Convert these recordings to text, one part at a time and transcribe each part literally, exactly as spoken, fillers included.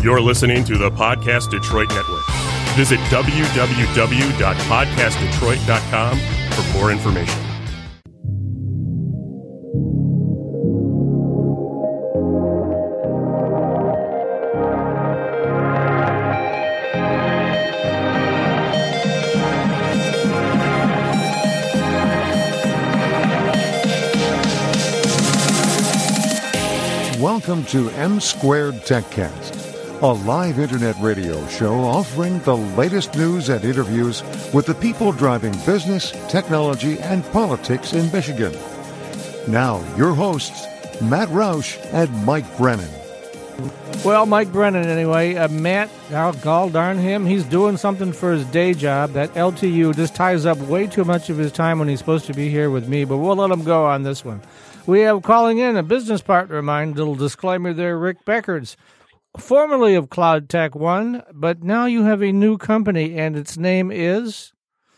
You're listening to the Podcast Detroit Network. Visit w w w dot podcast detroit dot com for more information. Welcome to M Squared TechCast, a live internet radio show offering the latest news and interviews with the people driving business, technology, and politics in Michigan. Now, your hosts, Matt Roush and Mike Brennan. Well, Mike Brennan, anyway. Uh, Matt, oh, gall darn him, he's doing something for his day job. That L T U just ties up way too much of his time when he's supposed to be here with me, but we'll let him go on this one. We have calling in a business partner of mine, little disclaimer there, Rick Beckards, formerly of Cloud Tech One, but now you have a new company, and its name is?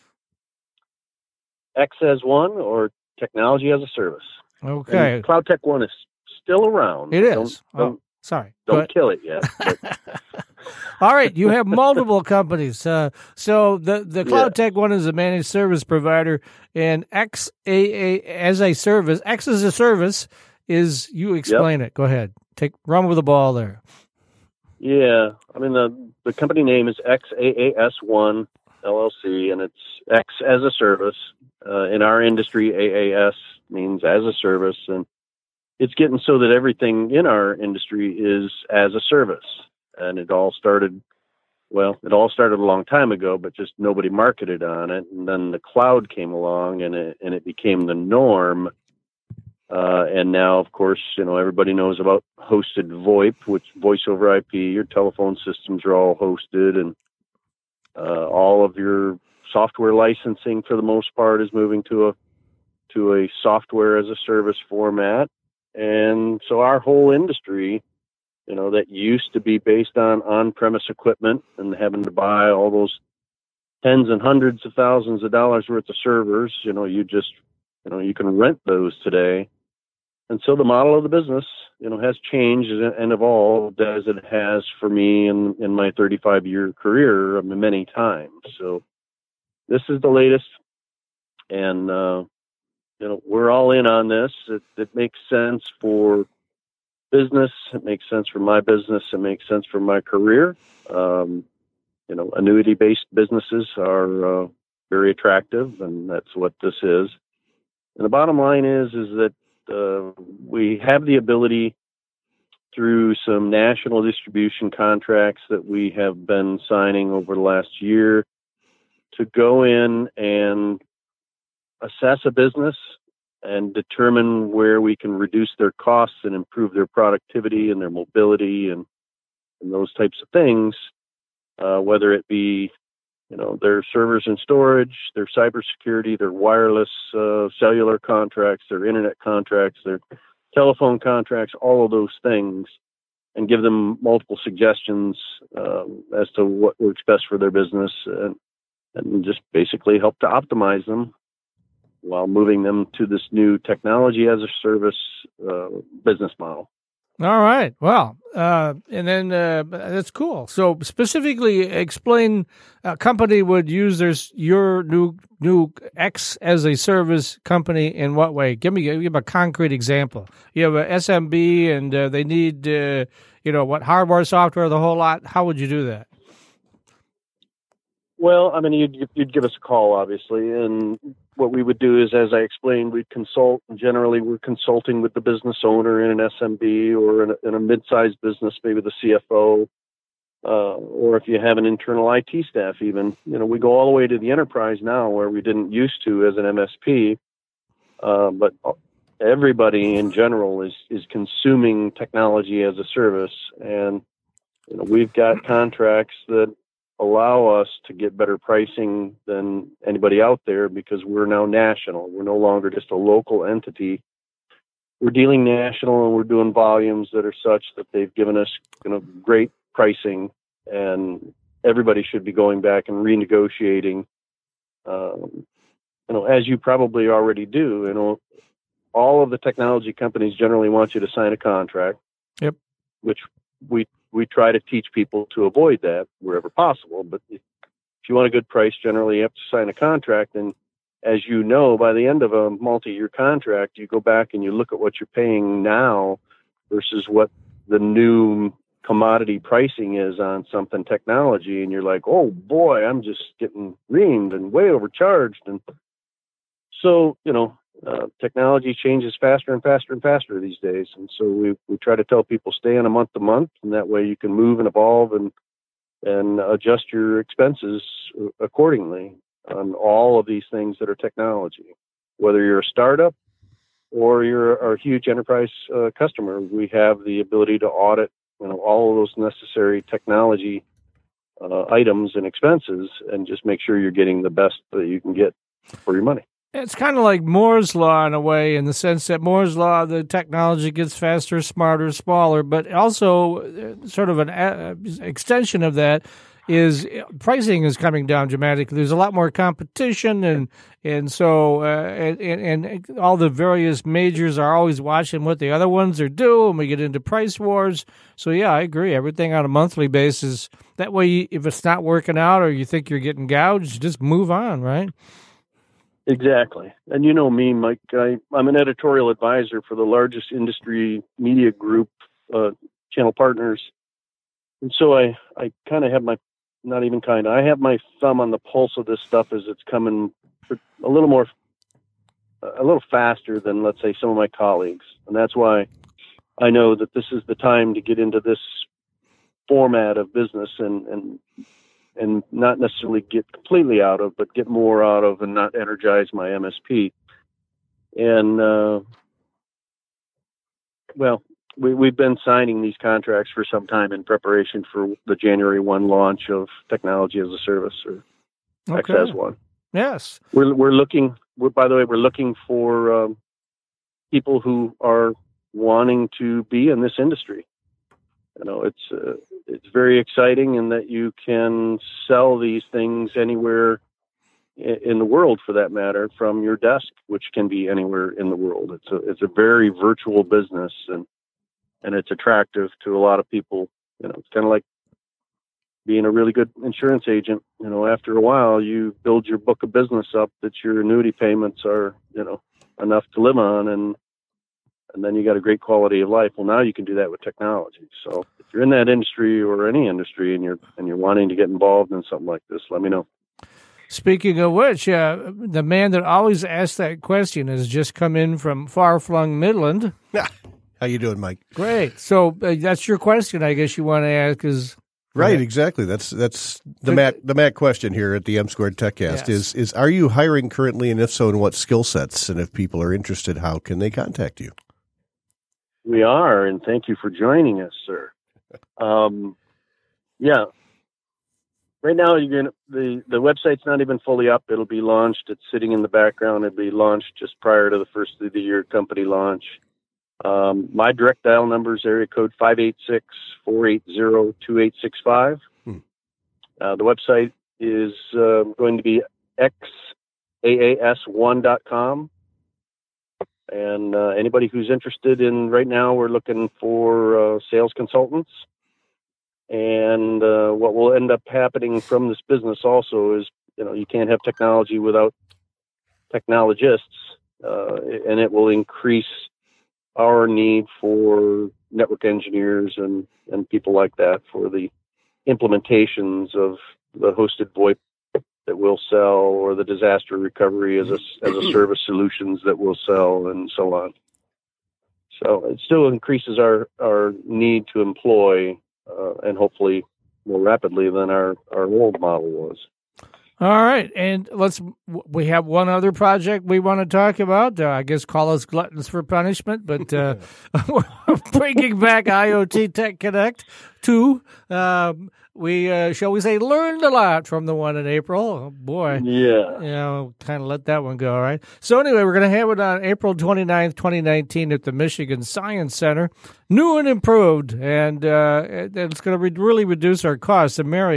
X as One, or Technology as a Service. Okay. And Cloud Tech One is still around. It is. Don't, oh, don't, sorry. Don't kill it yet. But... All right, you have multiple companies. Uh, so the, the Cloud yeah. Tech One is a managed service provider, and X A A as a service, X as a service is, you explain yep. it. Go ahead. Take run with the ball there. Yeah, I mean, the, the company name is X A A S one L L C, and it's X as a service. Uh, in our industry, A A S means as a service, and it's getting so that everything in our industry is as a service. And it all started, well, it all started a long time ago, but just nobody marketed on it. And then the cloud came along, and it, and it became the norm. Uh, and now, of course, you know, everybody knows about hosted VoIP, which voice over I P. Your telephone systems are all hosted, and uh, all of your software licensing, for the most part, is moving to a to a software as a service format. And so our whole industry, you know, that used to be based on on-premise equipment and having to buy all those tens and hundreds of thousands of dollars worth of servers, you know, you just, you know, you can rent those today. And so the model of the business, you know, has changed and evolved as it has for me in, in my thirty-five year career many times. So this is the latest. And, uh, you know, we're all in on this. It, it makes sense for business. It makes sense for my business. It makes sense for my career. Um, you know, annuity-based businesses are uh, very attractive, and that's what this is. And the bottom line is, is that uh, we have the ability through some national distribution contracts that we have been signing over the last year to go in and assess a business and determine where we can reduce their costs and improve their productivity and their mobility and, and those types of things, uh, whether it be, you know, their servers and storage, their cybersecurity, their wireless uh, cellular contracts, their internet contracts, their telephone contracts, all of those things, and give them multiple suggestions um, as to what works best for their business, and, and just basically help to optimize them while moving them to this new technology as a service uh, business model. All right. Well, uh, and then uh, that's cool. So specifically explain a company would use their, your new new X as a service company in what way? Give me, give me a concrete example. You have a S M B and uh, they need, uh, you know, what, hardware, software, the whole lot. How would you do that? Well, I mean, you'd, you'd give us a call, obviously, and what we would do is, as I explained, we'd consult. Generally, we're consulting with the business owner in an S M B or in a, in a mid-sized business, maybe the C F O, uh, or if you have an internal I T staff even. You know, we go all the way to the enterprise now, where we didn't used to as an M S P, uh, but everybody in general is, is consuming technology as a service, and you know, we've got contracts that allow us to get better pricing than anybody out there because we're now national. We're no longer just a local entity. We're dealing national, and we're doing volumes that are such that they've given us, you know, great pricing, and everybody should be going back and renegotiating. Um, you know, as you probably already do, you know, all of the technology companies generally want you to sign a contract. Yep. Which we we try to teach people to avoid that wherever possible. But if you want a good price, generally you have to sign a contract. And as you know, by the end of a multi-year contract, you go back and you look at what you're paying now versus what the new commodity pricing is on something technology. And you're like, oh boy, I'm just getting reamed and way overcharged. And so, you know, uh, technology changes faster and faster and faster these days. And so we, we try to tell people stay on a month to month, and that way you can move and evolve and, and adjust your expenses accordingly on all of these things that are technology. Whether you're a startup or you're a huge enterprise uh, customer, we have the ability to audit, you know, all of those necessary technology uh, items and expenses, and just make sure you're getting the best that you can get for your money. It's kind of like Moore's Law in a way, in the sense that Moore's Law, the technology gets faster, smarter, smaller, but also uh, sort of an uh, extension of that is pricing is coming down dramatically. There's a lot more competition, and and so uh, and, and all the various majors are always watching what the other ones are doing, and we get into price wars. So yeah, I agree. Everything on a monthly basis. That way, if it's not working out or you think you're getting gouged, just move on, right? Exactly. And you know me, Mike, I, I'm an editorial advisor for the largest industry media group, uh, Channel Partners. And so I, I kind of have my, not even kind of, I have my thumb on the pulse of this stuff as it's coming a little more, a little faster than, let's say, some of my colleagues. And that's why I know that this is the time to get into this format of business and, and, and not necessarily get completely out of, but get more out of and not energize my M S P. And, uh, well, we, we've been signing these contracts for some time in preparation for the January first launch of Technology as a Service, or Okay. X S one. Yes. We're, we're looking, we're, by the way, we're looking for um, people who are wanting to be in this industry. You know, it's uh, it's very exciting in that you can sell these things anywhere in, in the world, for that matter, from your desk, which can be anywhere in the world. It's a it's a very virtual business, and and it's attractive to a lot of people. You know, it's kind of like being a really good insurance agent. You know, after a while, you build your book of business up that your annuity payments are, you know, enough to live on, and and then you got a great quality of life. Well, now you can do that with technology. So if you're in that industry or any industry and you're and you're wanting to get involved in something like this, let me know. Speaking of which, uh, the man that always asks that question has just come in from far-flung Midland. How you doing, Mike? Great. So uh, that's your question, I guess you want to ask is... Right, exactly. That's that's the Matt the Matt question here at the M Squared TechCast Yes. is is are you hiring currently, and if so, in what skill sets? And if people are interested, how can they contact you? We are, and thank you for joining us, sir. Um, yeah. Right now, you're gonna, the, the website's not even fully up. It'll be launched. It's sitting in the background. It'll be launched just prior to the first of the year company launch. Um, my direct dial number is area code five eight six, four eight zero, two eight six five. Hmm. Uh, the website is uh, going to be x a a s one dot com. And uh, anybody who's interested in, right now, we're looking for uh, sales consultants. And uh, what will end up happening from this business also is, you know, you can't have technology without technologists, uh, and it will increase our need for network engineers and, and people like that for the implementations of the hosted VoIP that we'll sell, or the disaster recovery as a, as a service solutions that we'll sell, and so on. So it still increases our, our need to employ, uh, and hopefully more rapidly than our, our old model was. All right, and let's. We have one other project we want to talk about. Uh, I guess call us gluttons for punishment, but uh, we're bringing back IoT Tech Connect two. Um, we uh, shall we say learned a lot from the one in April. Oh, boy, yeah, you know, kind of let that one go. All right. So anyway, we're going to have it on April twenty-ninth, twenty nineteen, at the Michigan Science Center, new and improved, and uh, it's going to re- really reduce our costs. The Marriott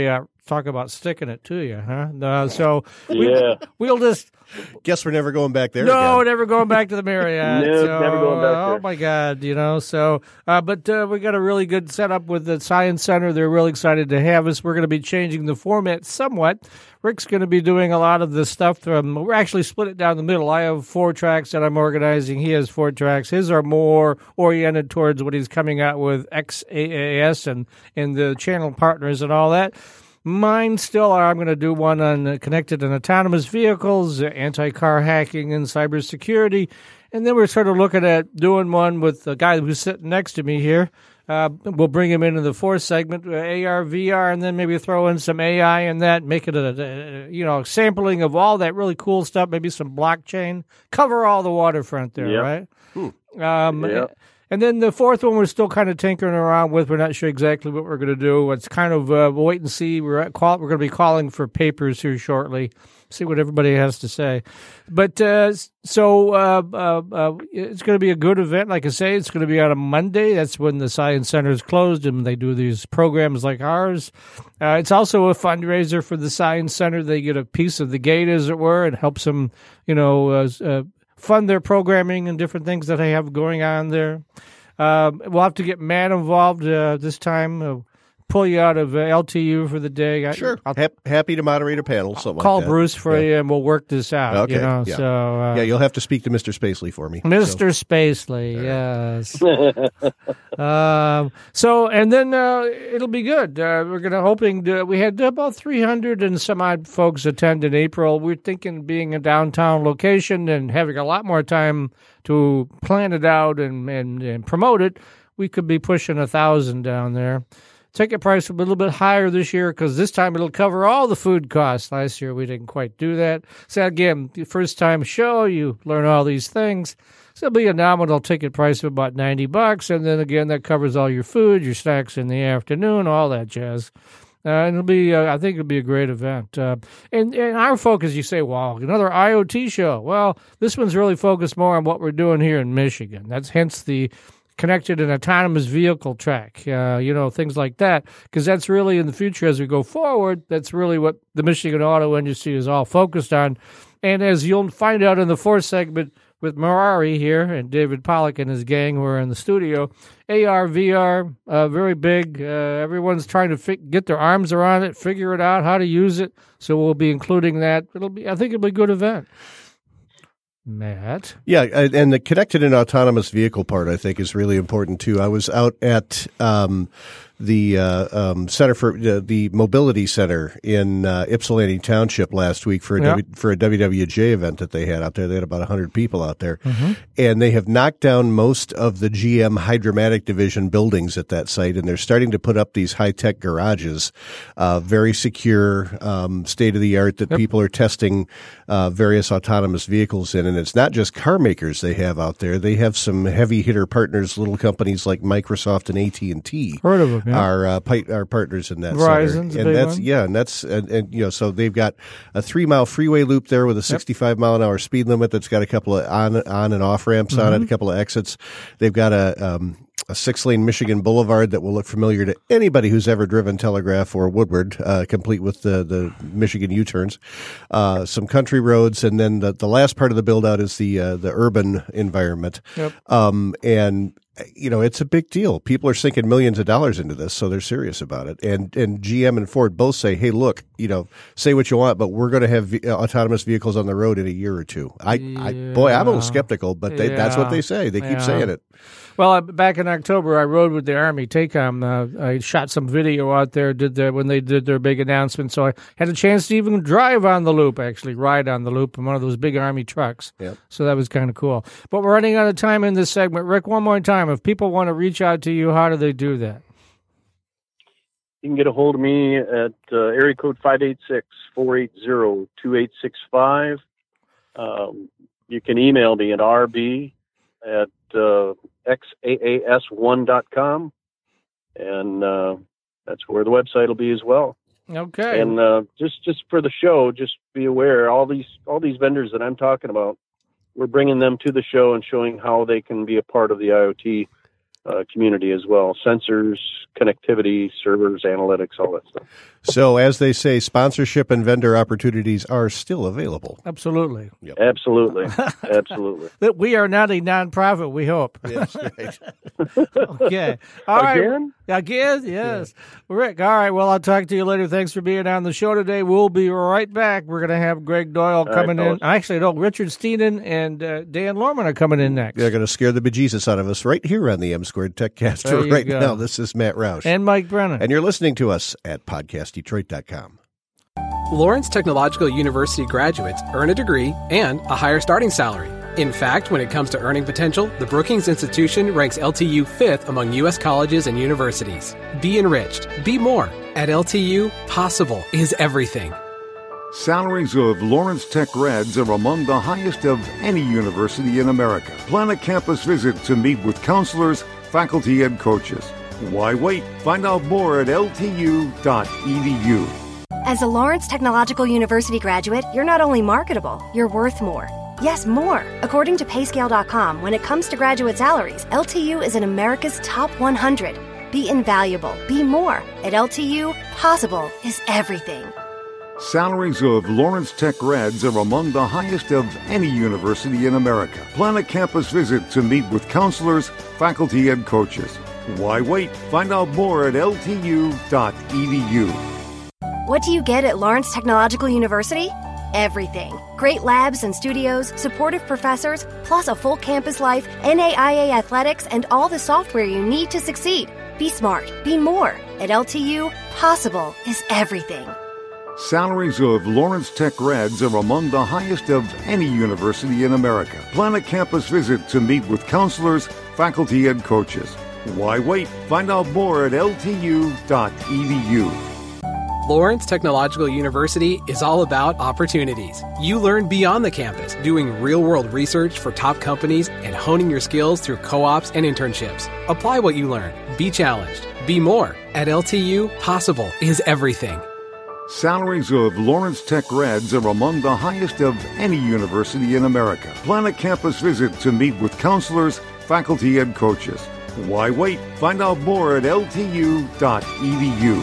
talk about sticking it to you, huh? Uh, so we, Yeah. we'll just Guess we're never going back there no, again. never going back to the Marriott. No, so, never going back uh, there. Oh my God, you know. So, uh, but uh, we got a really good setup with the Science Center. They're really excited to have us. We're going to be changing the format somewhat. Rick's going to be doing a lot of the stuff from. We're actually split it down the middle. I have four tracks that I'm organizing. He has four tracks. His are more oriented towards what he's coming out with X A A S and and the channel partners and all that. Mine still are. I'm going to do one on uh, connected and autonomous vehicles, uh, anti-car hacking, and cybersecurity. And then we're sort of looking at doing one with the guy who's sitting next to me here. Uh, we'll bring him into the fourth segment, uh, A R, V R, and then maybe throw in some A I in that, make it a, a you know sampling of all that really cool stuff, maybe some blockchain. Cover all the waterfront there, Yep. right? Hmm. Um, Yep. And then the fourth one we're still kind of tinkering around with. We're not sure exactly what we're going to do. It's kind of, uh, we'll wait and see. We're at call, we're going to be calling for papers here shortly, see what everybody has to say. But uh, so uh, uh, uh, it's going to be a good event. Like I say, it's going to be on a Monday. That's when the Science Center is closed and they do these programs like ours. Uh, it's also a fundraiser for the Science Center. They get a piece of the gate, as it were. It helps them, you know, uh, uh, fund their programming and different things that they have going on there. Um, we'll have to get Matt involved uh, this time. Uh, pull you out of uh, L T U for the day. I, Sure. I'll Hap- happy to moderate a panel, something call like that. Bruce for Yeah. you, and we'll work this out. Okay, You know, yeah. so uh, Yeah, you'll have to speak to Mister Spacely for me. Mister Spacely, yes. um, so, and then uh, it'll be good. Uh, we're gonna hoping to, we had about three hundred and some odd folks attend in April. We're thinking being a downtown location and having a lot more time to plan it out and and, and promote it. We could be pushing a thousand down there. Ticket price will be a little bit higher this year because this time it'll cover all the food costs. Last year we didn't quite do that. So again, the first time show, you learn all these things. So it'll be a nominal ticket price of about ninety bucks, and then again that covers all your food, your snacks in the afternoon, all that jazz. Uh, and it'll be, uh, I think it'll be a great event. Uh, and, and our focus, you say, well, another I O T show. Well, this one's really focused more on what we're doing here in Michigan. That's hence the connected and autonomous vehicle track, uh, you know, things like that, because that's really in the future as we go forward, that's really what the Michigan auto industry is all focused on. And as you'll find out in the fourth segment with Mirari here and David Pollock and his gang who are in the studio, A R, V R, uh, very big. Uh, everyone's trying to fi- get their arms around it, figure it out, how to use it. So we'll be including that. It'll be, I think it'll be a good event. Matt? Yeah, and the connected and autonomous vehicle part, I think, is really important, too. I was out at um, the uh, um, Center for uh, the Mobility Center in uh, Ypsilanti Township last week for a, Yeah. w, for a W W J event that they had out there. They had about one hundred people out there. Mm-hmm. And they have knocked down most of the G M Hydromatic Division buildings at that site, and they're starting to put up these high-tech garages, uh, very secure, um, state-of-the-art, that Yep. people are testing uh, various autonomous vehicles in. And it's not just car makers they have out there. They have some heavy-hitter partners, little companies like Microsoft and A T and T. Heard of them, yeah. Are uh, pi- are partners in that Verizon's center. a and big that's one. yeah, and that's and, and you know, so they've got a three mile freeway loop there with a sixty-five mile an hour speed limit that's got a couple of on on and off ramps Mm-hmm. on it, a couple of exits. They've got a um, a six lane Michigan Boulevard that will look familiar to anybody who's ever driven Telegraph or Woodward, uh, complete with the the Michigan U turns. Uh, some country roads, and then the the last part of the build out is the uh, the urban environment. Yep. Um, and you know, it's a big deal. People are sinking millions of dollars into this, so they're serious about it. And and G M and Ford both say, "Hey, look, you know, say what you want, but we're going to have v- autonomous vehicles on the road in a year or two." I, I boy, I'm a little skeptical, but they, that's what Yeah. they say. They keep Yeah. saying it. Well, uh, back in October, I rode with the Army TACOM. Uh, I shot some video out there did the, when they did their big announcement, so I had a chance to even drive on the loop, actually ride on the loop in one of those big Army trucks. Yep. So that was kind of cool. But we're running out of time in this segment. Rick, one more time, if people want to reach out to you, how do they do that? You can get a hold of me at uh, area code five eight six, four eight zero, two eight six five. Um, you can email me at r b at uh, x a a s one dot com, and uh, that's where the website will be as well. Okay. And uh, just just for the show, just be aware, all these all these vendors that I'm talking about, we're bringing them to the show and showing how they can be a part of the I O T uh, community as well. Sensors, connectivity, servers, analytics, all that stuff. So, as they say, sponsorship and vendor opportunities are still available. Absolutely. Yep. Absolutely. Absolutely. That we are not a nonprofit, we hope. Yes, right. Okay. All right. Again? Again? Yes. Yeah. Rick, all right. Well, I'll talk to you later. Thanks for being on the show today. We'll be right back. We're going to have Greg Doyle coming right, in. Actually, no, Richard Steenan and uh, Dan Lorman are coming in next. They're going to scare the bejesus out of us right here on the M Squared TechCast right go. now. This is Matt Roush. And Mike Brennan. And you're listening to us at podcast detroit dot com. Lawrence Technological University graduates earn a degree and a higher starting salary. In fact, when it comes to earning potential, the Brookings Institution ranks L T U fifth among U S colleges and universities. Be enriched. Be more. At L T U, possible is everything. Salaries of Lawrence Tech grads are among the highest of any university in America. Plan a campus visit to meet with counselors, faculty, and coaches. Why wait? Find out more at L T U dot E D U. As a Lawrence Technological University graduate, you're not only marketable, you're worth more. Yes, more. According to pay scale dot com, when it comes to graduate salaries, L T U is in America's top one hundred. Be invaluable. Be more. At L T U, possible is everything. Salaries of Lawrence Tech grads are among the highest of any university in America. Plan a campus visit to meet with counselors, faculty, and coaches. Why wait? Find out more at L T U dot E D U. What do you get at Lawrence Technological University? Everything. Great labs and studios, supportive professors, plus a full campus life, N A I A athletics, and all the software you need to succeed. Be smart. Be more. At L T U, possible is everything. Salaries of Lawrence Tech grads are among the highest of any university in America. Plan a campus visit to meet with counselors, faculty, and coaches. Why wait? Find out more at L T U dot E D U. Lawrence Technological University is all about opportunities. You learn beyond the campus, doing real-world research for top companies and honing your skills through co-ops and internships. Apply what you learn. Be challenged. Be more. At L T U, possible is everything. Salaries of Lawrence Tech grads are among the highest of any university in America. Plan a campus visit to meet with counselors, faculty, and coaches. Why wait? Find out more at L T U dot E D U.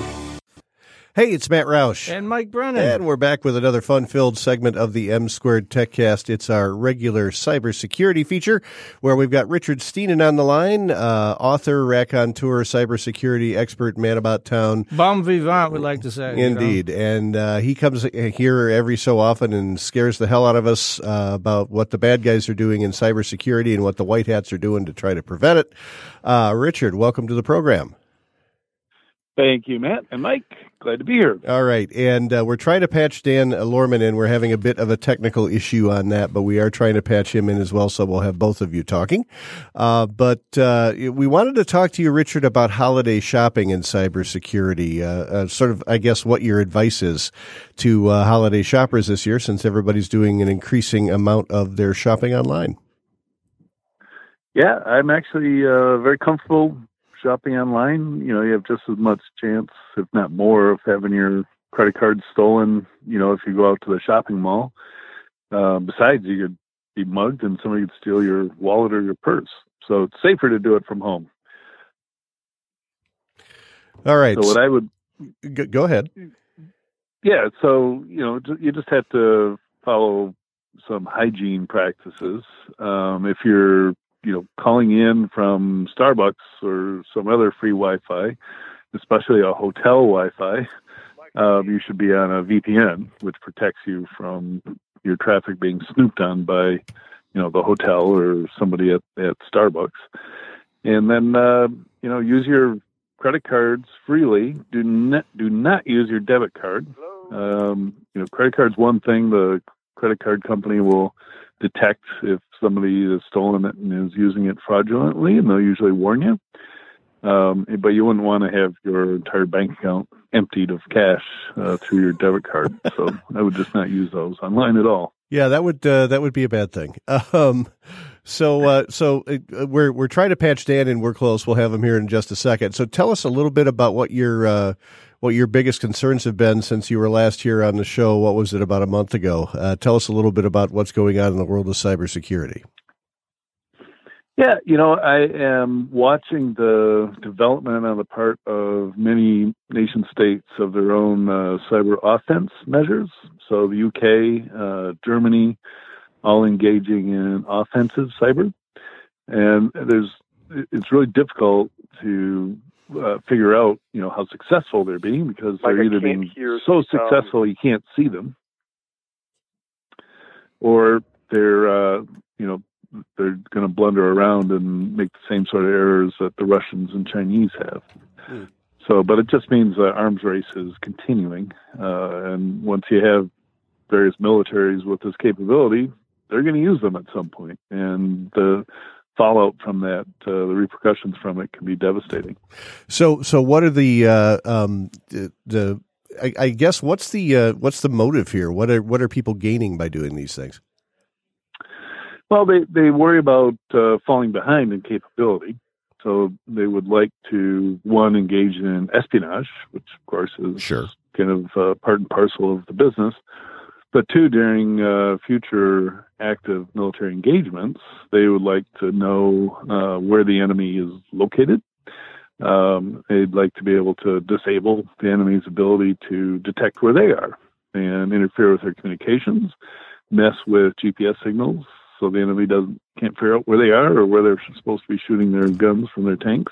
Hey, it's Matt Roush. And Mike Brennan. And we're back with another fun-filled segment of the M Squared TechCast. It's our regular cybersecurity feature where we've got Richard Steenan on the line, uh, author, raconteur, cybersecurity expert, man about town. Bon vivant, we like to say. Indeed. You know? And uh, he comes here every so often and scares the hell out of us uh, about what the bad guys are doing in cybersecurity and what the white hats are doing to try to prevent it. Uh, Richard, welcome to the program. Thank you, Matt and Mike. Glad to be here. All right. And uh, we're trying to patch Dan Lorman in. We're having a bit of a technical issue on that, but we are trying to patch him in as well, so we'll have both of you talking. Uh, but uh, we wanted to talk to you, Richard, about holiday shopping and cybersecurity, uh, uh, sort of, I guess, what your advice is to uh, holiday shoppers this year, since everybody's doing an increasing amount of their shopping online. Yeah, I'm actually uh, very comfortable shopping online. You know, you have just as much chance, if not more, of having your credit card stolen, you know, if you go out to the shopping mall. Uh, besides, you could be mugged and somebody could steal your wallet or your purse. So it's safer to do it from home. All right. So what I would... Go ahead. Yeah, so, you know, you just have to follow some hygiene practices. Um, if you're you know, calling in from Starbucks or some other free Wi-Fi, especially a hotel Wi-Fi, um, you should be on a V P N, which protects you from your traffic being snooped on by, you know, the hotel or somebody at, at Starbucks. And then, uh, you know, use your credit cards freely. Do not, do not use your debit card. Um, you know, credit card's one thing. The credit card company will detect if somebody has stolen it and is using it fraudulently, and they'll usually warn you. Um, but you wouldn't want to have your entire bank account emptied of cash uh, through your debit card. So I would just not use those online at all. Yeah, that would uh, that would be a bad thing. Um, so uh, so uh, we're we're trying to patch Dan, and we're close. We'll have him here in just a second. So tell us a little bit about what your uh, what your biggest concerns have been since you were last here on the show. What was it, about a month ago? Uh, tell us a little bit about what's going on in the world of cybersecurity. Yeah, you know, I am watching the development on the part of many nation states of their own uh, cyber offense measures. So the U K, uh, Germany, all engaging in offensive cyber. And there's, it's really difficult to uh, figure out, you know, how successful they're being, because Mike, they're either being so successful um, you can't see them, or they're, uh, you know, they're going to blunder around and make the same sort of errors that the Russians and Chinese have. Hmm. So, but it just means the arms race is continuing. Uh, and once you have various militaries with this capability, they're going to use them at some point. And the fallout from that, uh, the repercussions from it can be devastating. So, so what are the, uh, um, the, the I, I guess, what's the, uh, what's the motive here? What are, what are people gaining by doing these things? Well, they, they worry about uh, falling behind in capability. So they would like to, one, engage in espionage, which, of course, is sure. kind of uh, part and parcel of the business. But, two, during uh, future active military engagements, they would like to know uh, where the enemy is located. Um, they'd like to be able to disable the enemy's ability to detect where they are and interfere with their communications, mess with G P S signals, so the enemy doesn't can't figure out where they are or where they're supposed to be shooting their guns from their tanks.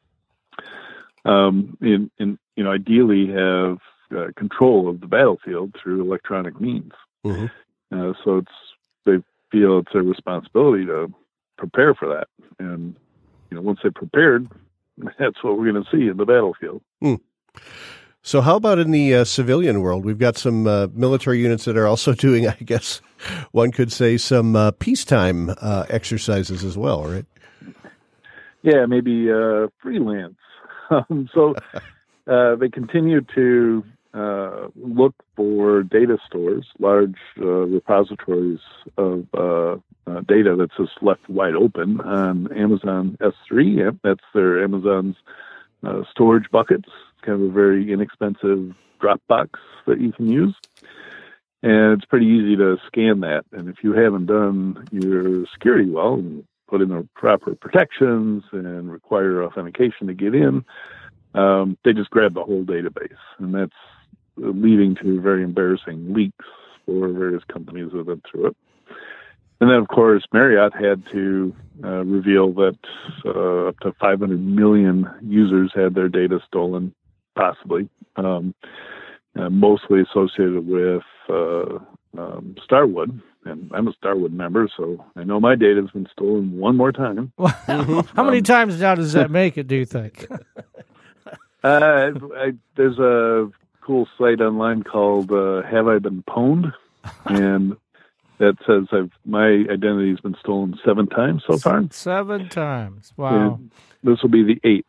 Um, in, in you know, ideally have uh, control of the battlefield through electronic means. Mm-hmm. Uh, so it's they feel it's their responsibility to prepare for that, and you know, once they're prepared, that's what we're going to see in the battlefield. Mm. So how about in the uh, civilian world? We've got some uh, military units that are also doing, I guess, one could say, some uh, peacetime uh, exercises as well, right? Yeah, maybe uh, freelance. Um, so uh, they continue to uh, look for data stores, large uh, repositories of uh, uh, data that's just left wide open on Amazon S three. That's their Amazon's uh, storage buckets. Kind of a very inexpensive Dropbox that you can use. And it's pretty easy to scan that. And if you haven't done your security well and put in the proper protections and require authentication to get in, um, they just grab the whole database. And that's leading to very embarrassing leaks for various companies that have been through it. And then, of course, Marriott had to uh, reveal that uh, up to five hundred million users had their data stolen, possibly, um, uh, mostly associated with uh, um, Starwood. And I'm a Starwood member, so I know my data has been stolen one more time. Wow. How many um, times now does that make it, do you think? uh, I, there's a cool site online called uh, Have I Been Pwned? And that says I've my identity has been stolen seven times so far. Seven times. Wow. And this will be the eighth.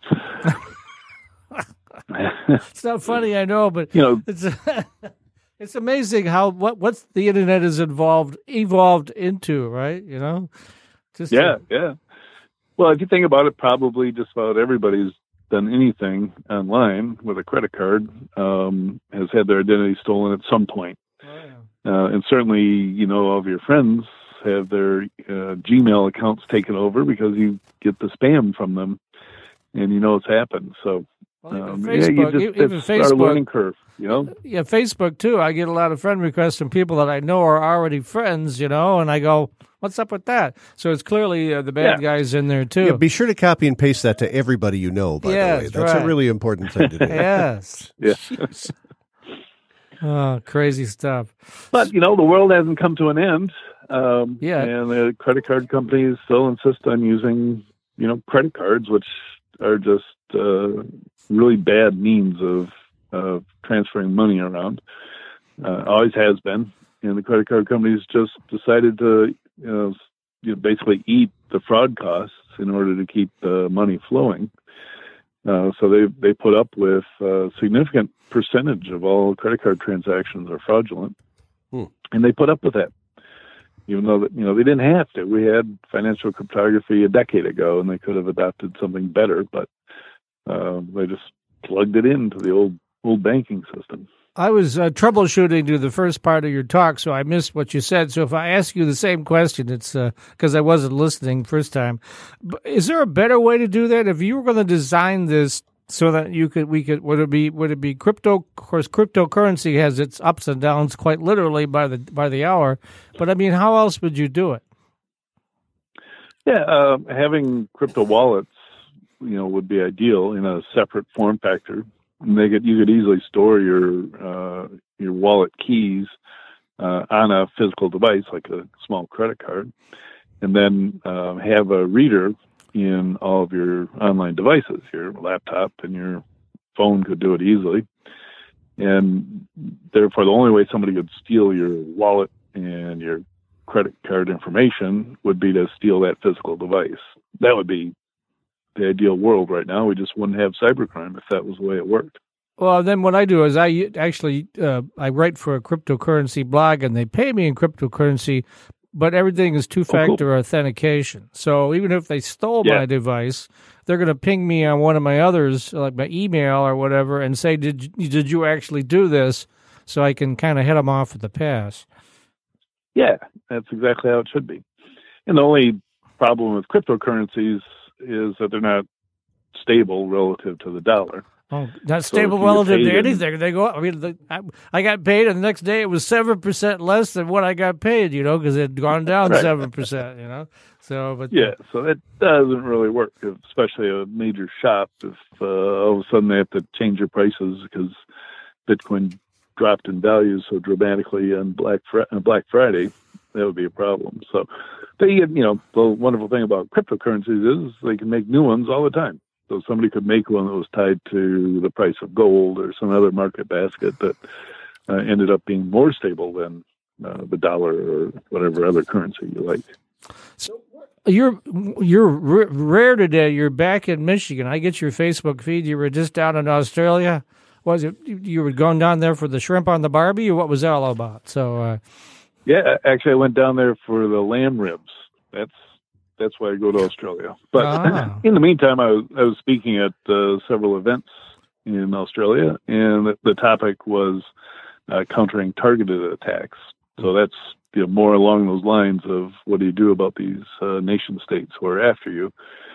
It's not funny, I know, but you know, it's it's amazing how what what's the internet is involved evolved into, right? You know, just yeah, to... yeah. Well, if you think about it, probably just about everybody's done anything online with a credit card um, has had their identity stolen at some point. Oh, yeah. Uh, and certainly, you know, all of your friends have their uh, Gmail accounts taken over because you get the spam from them, and you know it's happened. So, well, even um, Facebook, yeah, you just, even it's Facebook, our learning curve, you know. Yeah, Facebook too. I get a lot of friend requests from people that I know are already friends, you know, and I go, "What's up with that?" So it's clearly uh, the bad yeah. guys in there too. Yeah, be sure to copy and paste that to everybody you know. By yes, the way, that's right. a really important thing to do. Yes. Yeah. Oh, crazy stuff. But, you know, the world hasn't come to an end. Um, yeah. And the credit card companies still insist on using, you know, credit cards, which are just uh, really bad means of uh, transferring money around. Uh, always has been. And the credit card companies just decided to, you know, you know, basically eat the fraud costs in order to keep the money flowing. Uh, so they they put up with a significant percentage of all credit card transactions are fraudulent, hmm. and they put up with that, even though that you know they didn't have to. We had financial cryptography a decade ago, and they could have adopted something better, but uh, they just plugged it into the old old banking system. I was uh, troubleshooting to the first part of your talk, so I missed what you said. So if I ask you the same question, it's because uh, I wasn't listening first time. But is there a better way to do that? If you were going to design this so that you could, we could, would it be, would it be crypto? Of course, cryptocurrency has its ups and downs quite literally by the by the hour. But I mean, how else would you do it? Yeah, uh, having crypto wallets, you know, would be ideal in a separate form factor. They could, you could easily store your uh, your wallet keys uh, on a physical device, like a small credit card, and then uh, have a reader in all of your online devices. Your laptop and your phone could do it easily, and therefore the only way somebody could steal your wallet and your credit card information would be to steal that physical device. That would be the ideal world right now. We just wouldn't have cybercrime if that was the way it worked. Well, then what I do is I actually uh, I write for a cryptocurrency blog, and they pay me in cryptocurrency, but everything is two-factor oh, cool. authentication. So even if they stole yeah. my device, they're going to ping me on one of my others, like my email or whatever, and say, "Did did you actually do this?" So I can kind of head them off at the pass. Yeah, that's exactly how it should be. And the only problem with cryptocurrencies is that they're not stable relative to the dollar. Oh, not stable so relative to anything. They go. I mean, the, I, I got paid, and the next day it was seven percent less than what I got paid. You know, because it had gone down seven percent. You know, so but yeah, so it doesn't really work, especially a major shop. If uh, all of a sudden they have to change their prices because Bitcoin dropped in value so dramatically on Black Fr- on Black Friday, that would be a problem. So, they, you know, the wonderful thing about cryptocurrencies is they can make new ones all the time. So somebody could make one that was tied to the price of gold or some other market basket that uh, ended up being more stable than uh, the dollar or whatever other currency you like. So you're you're r- rare today. You're back in Michigan. I get your Facebook feed. You were just down in Australia. Was it you were going down there for the shrimp on the Barbie, or what was that all about? So, uh, yeah, actually, I went down there for the lamb ribs. That's that's why I go to Australia. But ah. in the meantime, I was, I was speaking at uh, several events in Australia, and the, the topic was uh, countering targeted attacks. So that's you know, more along those lines of what do you do about these uh, nation states who are after you.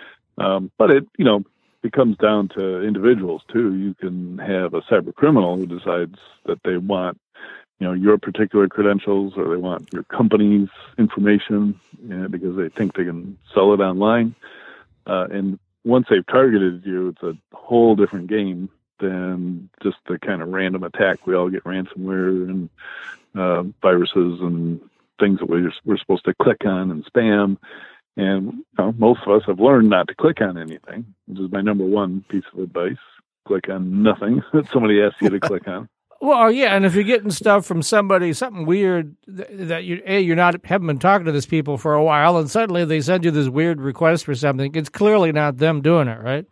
Um, but it, you know. It comes down to individuals too. You can have a cyber criminal who decides that they want, you know, your particular credentials or they want your company's information you know, because they think they can sell it online. Uh, and once they've targeted you, it's a whole different game than just the kind of random attack. We all get ransomware and uh, viruses and things that we're, we're supposed to click on and spam. And you know, most of us have learned not to click on anything, which is my number one piece of advice. Click on nothing that somebody asks you to click on. Well, yeah, and if you're getting stuff from somebody, something weird that you a you're not haven't been talking to these people for a while, and suddenly they send you this weird request for something, it's clearly not them doing it, right?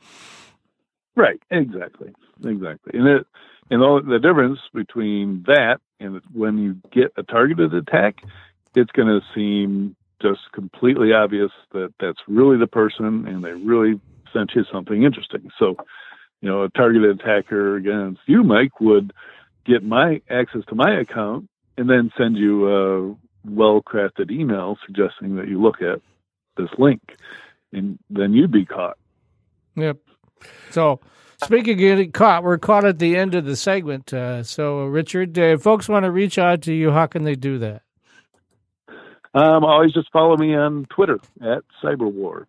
Right, exactly, exactly. And it, and all, the difference between that and when you get a targeted attack, it's going to seem just completely obvious that that's really the person and they really sent you something interesting. So, you know, a targeted attacker against you, Mike, would get my access to my account and then send you a well-crafted email suggesting that you look at this link, and then you'd be caught. Yep. So, speaking of getting caught, we're caught at the end of the segment. Uh, so, Richard, uh, if folks want to reach out to you, how can they do that? Um, always just follow me on Twitter at Cyberwar.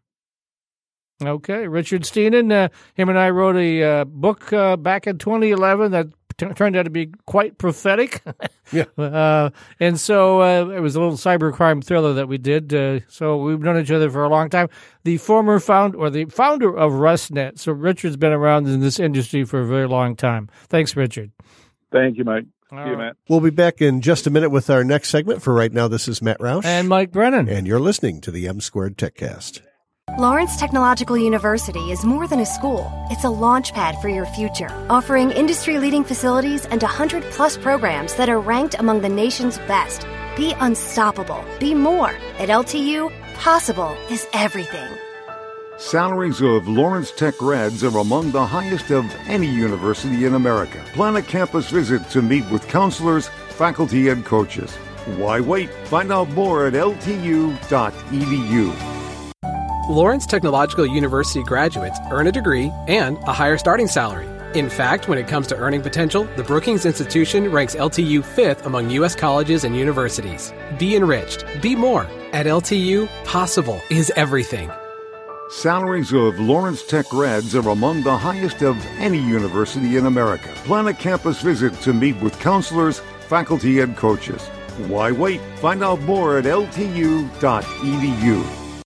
Okay, Richard Steenan, uh, him and I wrote a uh, book uh, back in twenty eleven that t- turned out to be quite prophetic. yeah, uh, and so uh, it was a little cybercrime thriller that we did. Uh, so we've known each other for a long time. The former founder or the founder of RustNet. So Richard's been around in this industry for a very long time. Thanks, Richard. Thank you, Mike. All See you, right. Matt. We'll be back in just a minute with our next segment. For right now, this is Matt Roush. And Mike Brennan. And you're listening to the M Squared TechCast. Lawrence Technological University is more than a school. It's a launch pad for your future, offering industry-leading facilities and one hundred plus programs that are ranked among the nation's best. Be unstoppable. Be more. At L T U, possible is everything. Salaries of Lawrence Tech grads are among the highest of any university in America. Plan a campus visit to meet with counselors, faculty, and coaches. Why wait? Find out more at L T U dot E D U. Lawrence Technological University graduates earn a degree and a higher starting salary. In fact, when it comes to earning potential, the Brookings Institution ranks L T U fifth among U S colleges and universities. Be enriched. Be more. At L T U, possible is everything. Salaries of Lawrence Tech grads are among the highest of any university in America. Plan a campus visit to meet with counselors, faculty, and coaches. Why wait? Find out more at L T U dot E D U.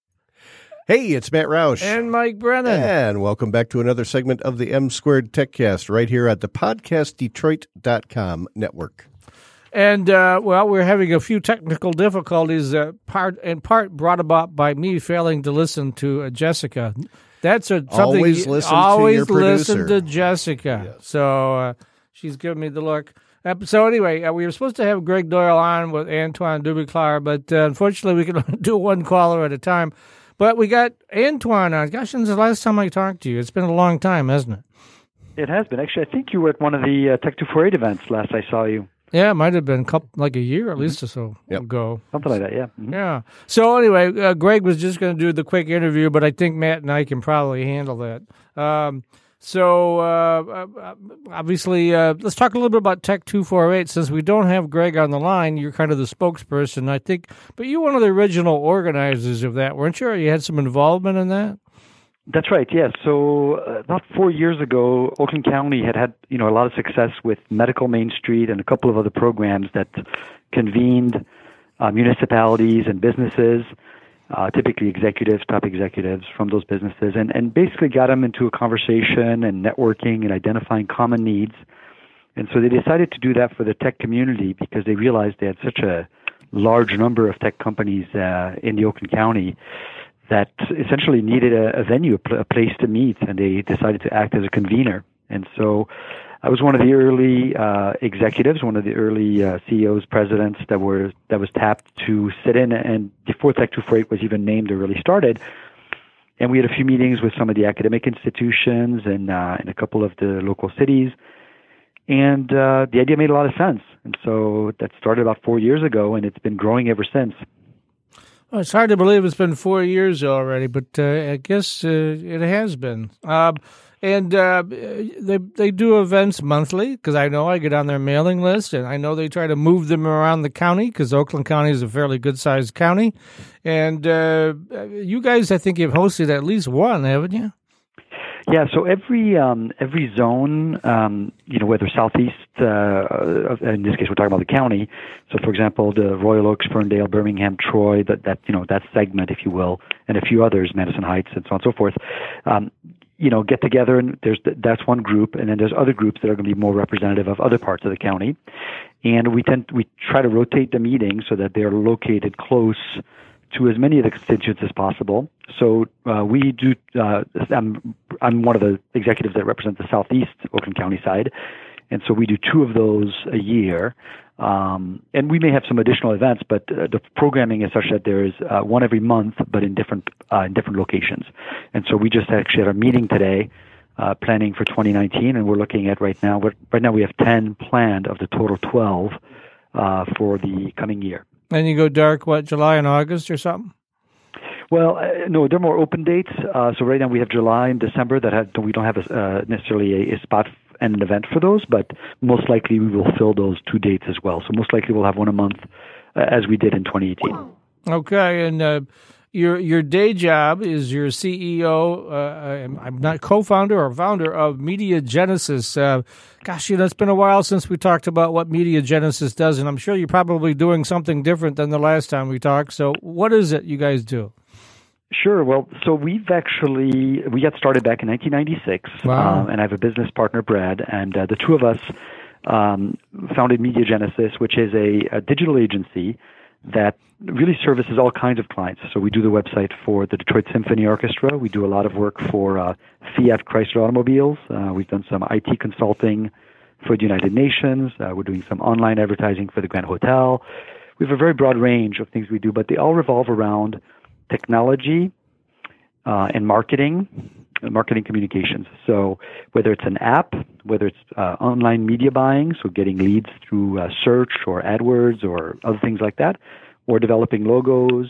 Hey, it's Matt Roush. And Mike Brennan. And welcome back to another segment of the M Squared TechCast right here at the podcast detroit dot com network. And, uh, well, we're having a few technical difficulties, uh, part in part brought about by me failing to listen to uh, Jessica. That's a, something always you, listen always to your producer. listen to Jessica. Yes. So uh, she's giving me the look. Uh, so anyway, uh, we were supposed to have Greg Doyle on with Antoine Dubiclar, but uh, unfortunately we can only do one caller at a time. But we got Antoine on. Gosh, since the last time I talked to you, it's been a long time, hasn't it? It has been. Actually, I think you were at one of the uh, Tech two forty-eight events last I saw you. Yeah, it might have been couple, like a year at least mm-hmm. or so yep. ago. Something like that, yeah. Mm-hmm. Yeah. So anyway, uh, Greg was just going to do the quick interview, but I think Matt and I can probably handle that. Um, so uh, obviously, uh, let's talk a little bit about Tech two forty-eight. Since we don't have Greg on the line, you're kind of the spokesperson, I think. But you're one of the original organizers of that, weren't you? You had some involvement in that? That's right, yes. So uh, about four years ago, Oakland County had had you know a lot of success with Medical Main Street and a couple of other programs that convened uh, municipalities and businesses, uh, typically executives, top executives from those businesses, and, and basically got them into a conversation and networking and identifying common needs. And so they decided to do that for the tech community because they realized they had such a large number of tech companies uh, in the Oakland County that essentially needed a, a venue, a, pl- a place to meet, and they decided to act as a convener. And so I was one of the early uh, executives, one of the early uh, C E Os, presidents that were that was tapped to sit in, and before Tech two forty-eight was even named or really started. And we had a few meetings with some of the academic institutions and, uh, and a couple of the local cities. And uh, the idea made a lot of sense. And so that started about four years ago, and it's been growing ever since. Well, it's hard to believe it's been four years already, but uh, I guess uh, it has been. Uh, and uh, they they do events monthly because I know I get on their mailing list, and I know they try to move them around the county because Oakland County is a fairly good-sized county. And uh, you guys, I think, you've hosted at least one, haven't you? Yeah, so every um, every zone, um, you know, whether southeast, uh, in this case we're talking about the county. So, for example, the Royal Oaks, Ferndale, Birmingham, Troy, that, that you know that segment, if you will, and a few others, Madison Heights, and so on and so forth. Um, you know, get together, and there's that's one group, and then there's other groups that are going to be more representative of other parts of the county. And we tend we try to rotate the meetings so that they're located close to as many of the constituents as possible. So uh, we do. Uh, I'm I'm one of the executives that represent the southeast Oakland County side, and so we do two of those a year. Um, and we may have some additional events, but uh, the programming is such that there is uh, one every month, but in different uh, in different locations. And so we just actually had a meeting today, uh, planning for twenty nineteen, and we're looking at right now. We're, right now we have ten planned of the total twelve uh, for the coming year. And you go dark, what, July and August or something? Well, uh, no, they're more open dates. Uh, so right now we have July and December that have, we don't have a, uh, necessarily a, a spot and an event for those, but most likely we will fill those two dates as well. So most likely we'll have one a month uh, as we did in twenty eighteen. Okay, and uh, your your day job is your C E O, uh, I'm not co-founder or founder of Media Genesis. Uh, gosh, you know, it's been a while since we talked about what Media Genesis does, and I'm sure you're probably doing something different than the last time we talked. So what is it you guys do? Sure. Well, so we've actually, we got started back in nineteen ninety-six, wow. um, and I have a business partner, Brad, and uh, the two of us um, founded Media Genesis, which is a, a digital agency that really services all kinds of clients. So we do the website for the Detroit Symphony Orchestra. We do a lot of work for uh, Fiat Chrysler Automobiles. Uh, we've done some I T consulting for the United Nations. Uh, we're doing some online advertising for the Grand Hotel. We have a very broad range of things we do, but they all revolve around technology uh, and marketing, marketing communications. So whether it's an app, whether it's uh, online media buying, so getting leads through uh, search or AdWords or other things like that, or developing logos,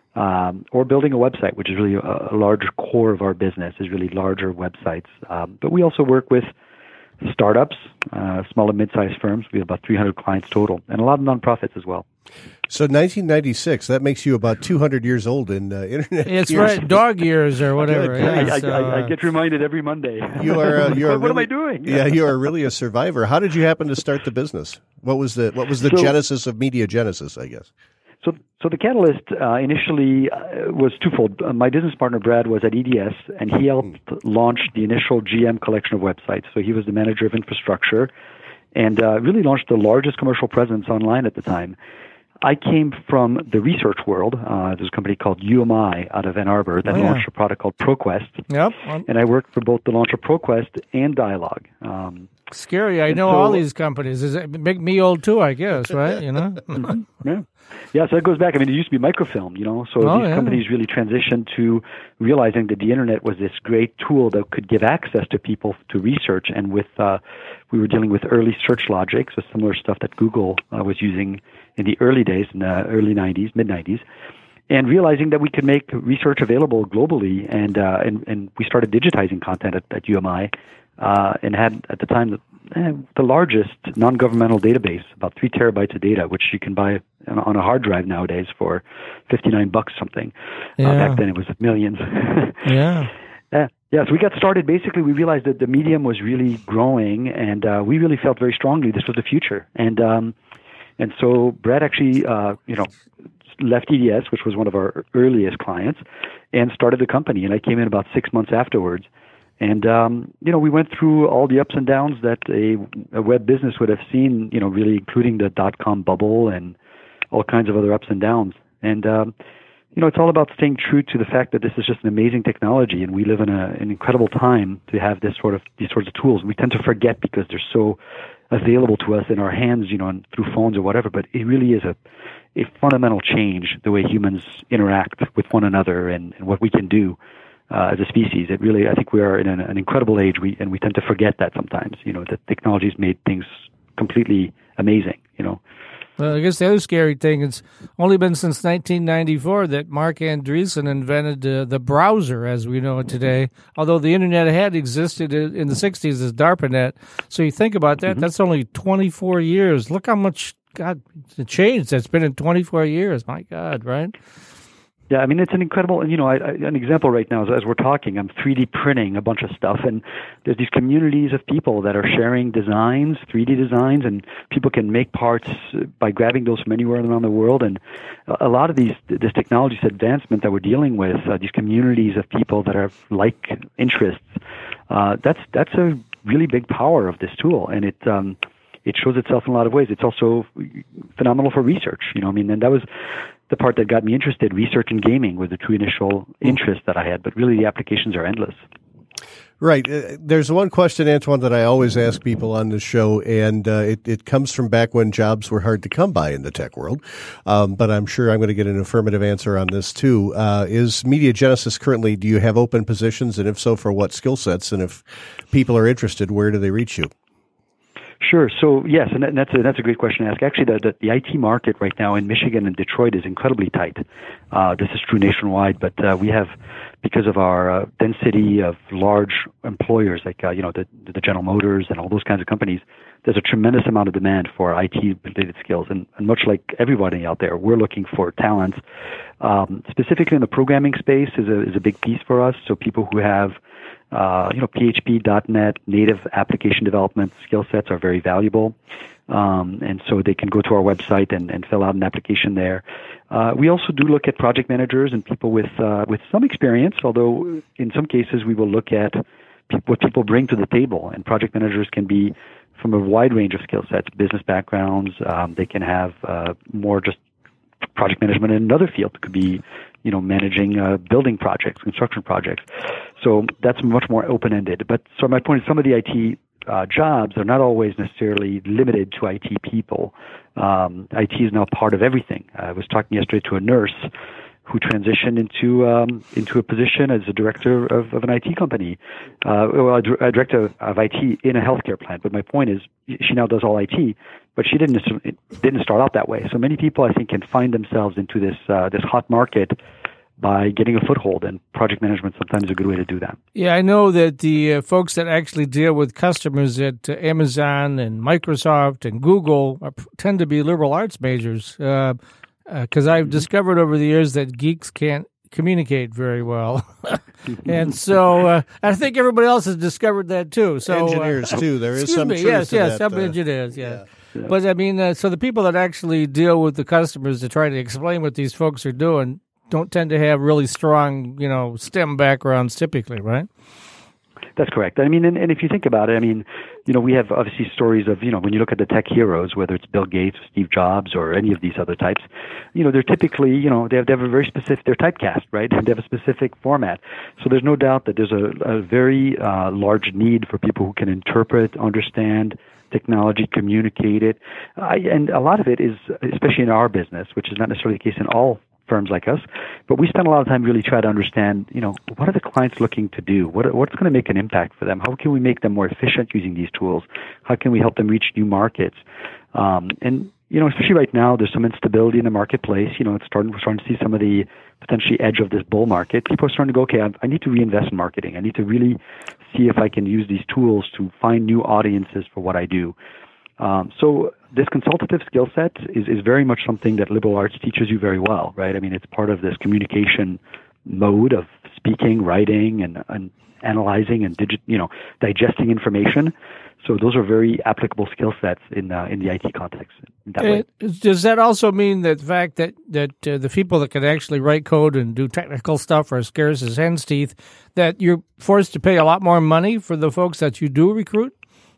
um, or building a website, which is really a, a larger core of our business, is really larger websites. Um, but we also work with startups, uh, small and mid-sized firms. We have about three hundred clients total, and a lot of nonprofits as well. So nineteen ninety-six, that makes you about two hundred years old in uh, internet It's years. right, dog years or whatever. I, yeah, I, so, I, I get reminded every Monday. You are. Uh, you are what really, am I doing? Yeah, you are really a survivor. How did you happen to start the business? What was the What was the So- genesis of Media Genesis? I guess. So, so the catalyst uh, initially uh, was twofold. Uh, my business partner Brad was at E D S, and he helped launch the initial G M collection of websites. So he was the manager of infrastructure, and uh, really launched the largest commercial presence online at the time. I came from the research world. Uh, there's a company called U M I out of Ann Arbor that Oh, yeah. launched a product called ProQuest, Yep. and I worked for both the launch of ProQuest and Dialog. Um, Scary. I know so- all these companies. Is it make me old too? I guess, right? You know. Yeah. Yeah, so it goes back. I mean, it used to be microfilm, you know, so Oh, these yeah. companies really transitioned to realizing that the internet was this great tool that could give access to people to research. And with, uh, we were dealing with early search logic, so similar stuff that Google uh, was using in the early days, in the early nineties, mid nineties, and realizing that we could make research available globally. And, uh, and, and we started digitizing content at, at U M I, uh, and had at the time the, eh, the largest non-governmental database, about three terabytes of data, which you can buy on on a hard drive nowadays for fifty-nine bucks something. Uh, Yeah. back then it was millions. Yeah. Yeah. Yeah, so we got started. Basically, we realized that the medium was really growing, and uh, we really felt very strongly this was the future. And um, and so Brad actually, uh, you know, left E D S, which was one of our earliest clients, and started the company. And I came in about six months afterwards. And, um, you know, we went through all the ups and downs that a, a web business would have seen, you know, really including the dot-com bubble and all kinds of other ups and downs. And, um, you know, it's all about staying true to the fact that this is just an amazing technology, and we live in a, an incredible time to have this sort of these sorts of tools. We tend to forget because they're so available to us in our hands, you know, and through phones or whatever. But it really is a, a fundamental change the way humans interact with one another and, and what we can do uh, as a species. It really, I think, we are in an, an incredible age, we and we tend to forget that sometimes. You know, that technology's made things completely amazing. You know. Well, I guess the other scary thing is only been since nineteen ninety-four that Mark Andreessen invented uh, the browser as we know it today, although the internet had existed in in the sixties as DARPANET. So you think about that, mm-hmm. that's only twenty-four years. Look how much, God, the change that's been in twenty-four years. My God, right? Yeah, I mean, it's an incredible, you know, I, I, an example right now is as we're talking, I'm three D printing a bunch of stuff, and there's these communities of people that are sharing designs, three D designs, and people can make parts by grabbing those from anywhere around the world. And a lot of these, this technology advancement that we're dealing with, uh, these communities of people that have like interests, uh, that's that's a really big power of this tool, and it um, it shows itself in a lot of ways. It's also phenomenal for research, you know. I mean, and that was the part that got me interested. Research and gaming were the two initial interests that I had, but really the applications are endless. Right. Uh, there's one question, Antoine, that I always ask people on this show, and uh, it, it comes from back when jobs were hard to come by in the tech world. Um, but I'm sure I'm going to get an affirmative answer on this too. Uh, is Media Genesis currently, do you have open positions? And if so, for what skill sets? And if people are interested, where do they reach you? Sure. So yes, and that's a, that's a great question to ask. Actually, the, the, the I T market right now in Michigan and Detroit is incredibly tight. Uh, this is true nationwide, but uh, we have, because of our uh, density of large employers like uh, you know the, the General Motors and all those kinds of companies, there's a tremendous amount of demand for I T-related skills. And, and much like everybody out there, we're looking for talent. Um, specifically in the programming space is a is a big piece for us. So people who have Uh, you know, P H P, .NET, native application development skill sets are very valuable. Um, and so they can go to our website and, and fill out an application there. Uh, we also do look at project managers and people with uh, with some experience, although in some cases we will look at people, what people bring to the table. And project managers can be from a wide range of skill sets, business backgrounds. Um, they can have uh, more just project management in another field. It could be, you know, managing uh, building projects, construction projects. So that's much more open-ended. But so my point is some of the I T uh, jobs are not always necessarily limited to I T people. Um, I T is now part of everything. I was talking yesterday to a nurse who transitioned into um, into a position as a director of, of an I T company, uh, well, a, a director of I T in a healthcare plant. But my point is, she now does all I T, but she didn't didn't start out that way. So many people, I think, can find themselves into this uh, this hot market by getting a foothold, and project management sometimes is a good way to do that. Yeah, I know that the uh, folks that actually deal with customers at uh, Amazon and Microsoft and Google are, tend to be liberal arts majors, because uh, uh, I've discovered over the years that geeks can't communicate very well. And so uh, I think everybody else has discovered that too. So engineers, uh, too. There is some me, truth yes, to yes, that. some uh, engineers, yeah. yeah. Yeah. But, I mean, uh, so the people that actually deal with the customers to try to explain what these folks are doing don't tend to have really strong, you know, STEM backgrounds typically, right? That's correct. I mean, and, and if you think about it, I mean, you know, we have obviously stories of, you know, when you look at the tech heroes, whether it's Bill Gates, Steve Jobs, or any of these other types, you know, they're typically, you know, they have, they have a very specific, they're typecast, right? And they have a specific format. So there's no doubt that there's a, a very uh, large need for people who can interpret, understand technology, communicate it. Uh, and a lot of it is, especially in our business, which is not necessarily the case in all firms like us, but we spend a lot of time really trying to understand, you know, what are the clients looking to do? What what's going to make an impact for them? How can we make them more efficient using these tools? How can we help them reach new markets? Um, and you know, especially right now, there's some instability in the marketplace. You know, it's starting we're starting to see some of the potentially edge of this bull market. People are starting to go, okay, I, I need to reinvest in marketing. I need to really see if I can use these tools to find new audiences for what I do. Um, so this consultative skill set is, is very much something that liberal arts teaches you very well, right? I mean, it's part of this communication mode of speaking, writing, and, and analyzing and digit, you know, digesting information. So those are very applicable skill sets in uh, in the I T context. In that way. Does that also mean that the fact that that uh, the people that can actually write code and do technical stuff are scarce as hen's teeth, that you're forced to pay a lot more money for the folks that you do recruit?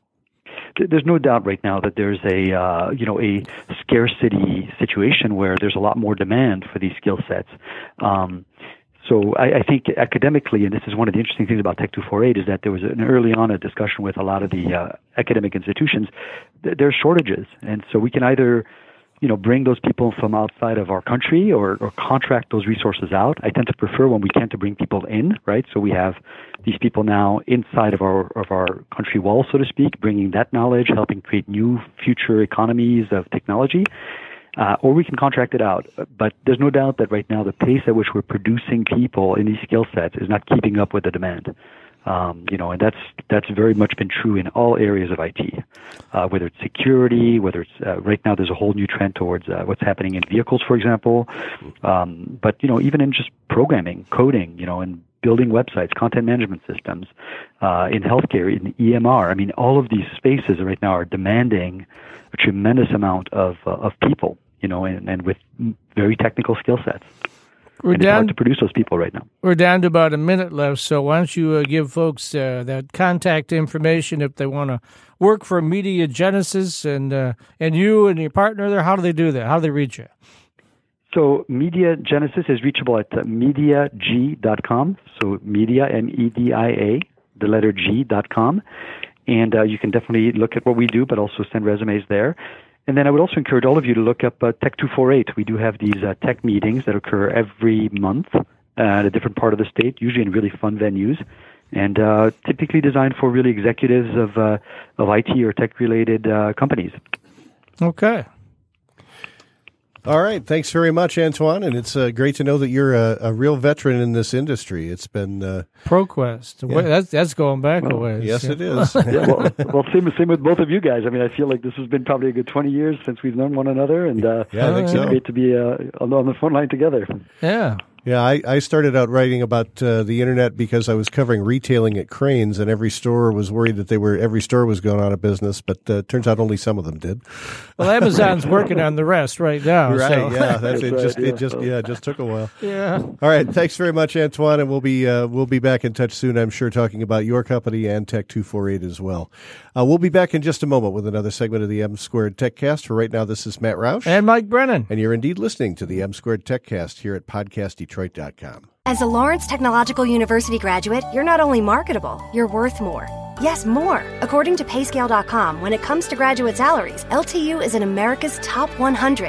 There's no doubt right now that there's a uh, you know a scarcity situation where there's a lot more demand for these skill sets. Um, so I, I think academically, and this is one of the interesting things about Tech two forty-eight, is that there was an early on a discussion with a lot of the uh, academic institutions. Th- there are shortages, and so we can either you know bring those people from outside of our country or, or contract those resources out. I tend to prefer when we can to bring people in, right? So we have these people now inside of our of our country wall, so to speak, bringing that knowledge, helping create new future economies of technology, uh, or we can contract it out. But there's no doubt that right now the pace at which we're producing people in these skill sets is not keeping up with the demand. Um, you know, and that's that's very much been true in all areas of I T, uh, whether it's security, whether it's uh, right now there's a whole new trend towards uh, what's happening in vehicles, for example. Um, but you know, even in just programming, coding, you know, and building websites, content management systems, uh, in healthcare, in E M R. I mean, all of these spaces right now are demanding a tremendous amount of uh, of people, you know, and, and with very technical skill sets. We're and down, it's hard to produce those people right now. We're down to about a minute left, so why don't you uh, give folks uh, that contact information if they want to work for Media Genesis and uh, and you and your partner there. How do they do that? How do they reach you? So Media Genesis is reachable at uh, media g dot com. So media, M E D I A, the letter G dot com. And uh, you can definitely look at what we do, but also send resumes there. And then I would also encourage all of you to look up uh, Tech two forty-eight. We do have these uh, tech meetings that occur every month uh, at a different part of the state, usually in really fun venues, and uh, typically designed for really executives of uh, of I T or tech-related uh, companies. Okay. All right. Thanks very much, Antoine. And it's uh, great to know that you're a, a real veteran in this industry. It's been uh, ProQuest. Yeah. Well, that's that's going back well, a ways. Yes, yeah. it is. yeah, well, well same, same with both of you guys. I mean, I feel like this has been probably a good twenty years since we've known one another, and uh, yeah, I think it's so. great to be uh, on the phone line together. Yeah. Yeah, I, I started out writing about uh, the internet because I was covering retailing at Cranes, and every store was worried that they were every store was going out of business. But uh, turns out only some of them did. Well, Amazon's working on the rest right now. Right? So. Yeah, that's, That's it. right, Just yeah. it just yeah, it just took a while. Yeah. All right, thanks very much, Antoine, and we'll be uh, we'll be back in touch soon. I'm sure talking about your company and Tech two forty-eight as well. Uh, we'll be back in just a moment with another segment of the M Squared TechCast. For right now, this is Matt Roush And Mike Brennan. and you're indeed listening to the M Squared TechCast here at podcast detroit dot com. As a Lawrence Technological University graduate, you're not only marketable, you're worth more. Yes, more. According to Payscale dot com, when it comes to graduate salaries, L T U is in America's top one hundred.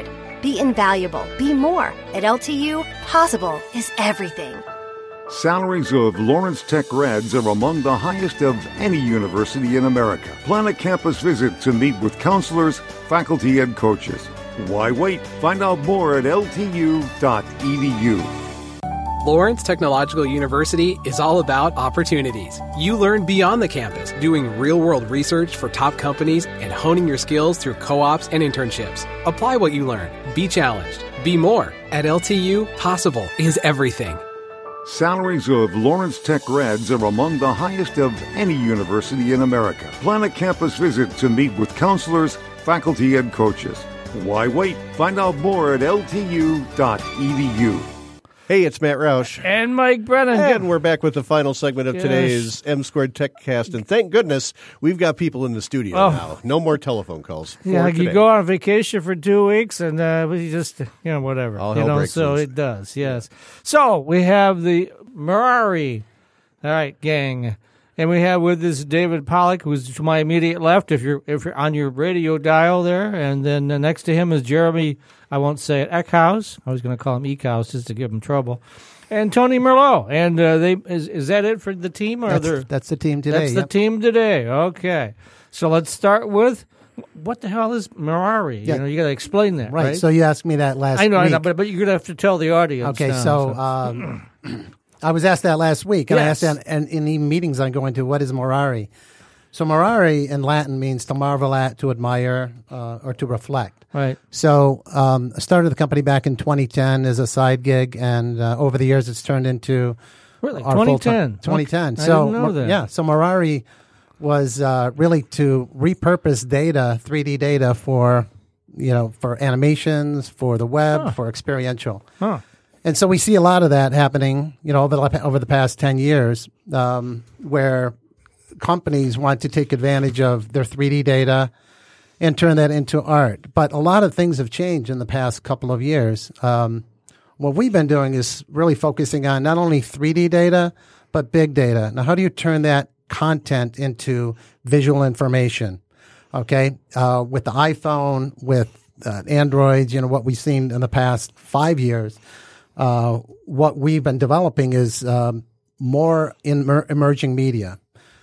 Be invaluable. Be more. At L T U, possible is everything. Salaries of Lawrence Tech grads are among the highest of any university in America. Plan a campus visit to meet with counselors, faculty, and coaches. Why wait? Find out more at L T U dot E D U. Lawrence Technological University is all about opportunities. You learn beyond the campus, doing real-world research for top companies and honing your skills through co-ops and internships. Apply what you learn. Be challenged. Be more. At L T U, possible is everything. Salaries of Lawrence Tech grads are among the highest of any university in America. Plan a campus visit to meet with counselors, faculty, and coaches. Why wait? Find out more at L T U dot E D U. Hey, it's Matt Roush. And Mike Brennan. And we're back with the final segment of Yes. today's M Squared TechCast. And thank goodness we've got people in the studio Oh. now. No more telephone calls. Yeah, for like you today. go on vacation for two weeks and uh, we just, you know, whatever. All you hell know, breaks so loose. it does, yes. So we have the Merari, all right, gang. And we have with us David Pollock, who's to my immediate left, if you're if you're on your radio dial there. And then uh, next to him is Jeremy, I won't say it, Eckhouse. I was going to call him Eckhouse just to give him trouble. And Tony Merlot. And uh, they is is that it for the team? Or That's, there, that's the team today. That's the yep. team today. Okay. So let's start with, what the hell is Merari? Yeah. You know, you got to explain that, Right. right? So you asked me that last I know, week. I know, but, but you're going to have to tell the audience. Okay, now, so um, I was asked that last week, and Yes. I asked that and in the meetings I'm going to, what is Morari? So Morari in Latin means to marvel at, to admire, uh, or to reflect. Right. So um, I started the company back in twenty ten as a side gig, and uh, over the years it's turned into Really? our twenty full-time- ten. twenty ten. Okay. I So didn't know Mor- that. yeah, so Morari was uh, really to repurpose data, three D data for you know for animations, for the web, Huh. for experiential. Huh. And so we see a lot of that happening, you know, over the, over the past ten years, um, where companies want to take advantage of their three D data and turn that into art. But a lot of things have changed in the past couple of years. Um, what we've been doing is really focusing on not only three D data, but big data. Now, how do you turn that content into visual information? Okay, uh, with the iPhone, with uh, Androids, you know, what we've seen in the past five years, uh, what we've been developing is um, more immer- emerging media.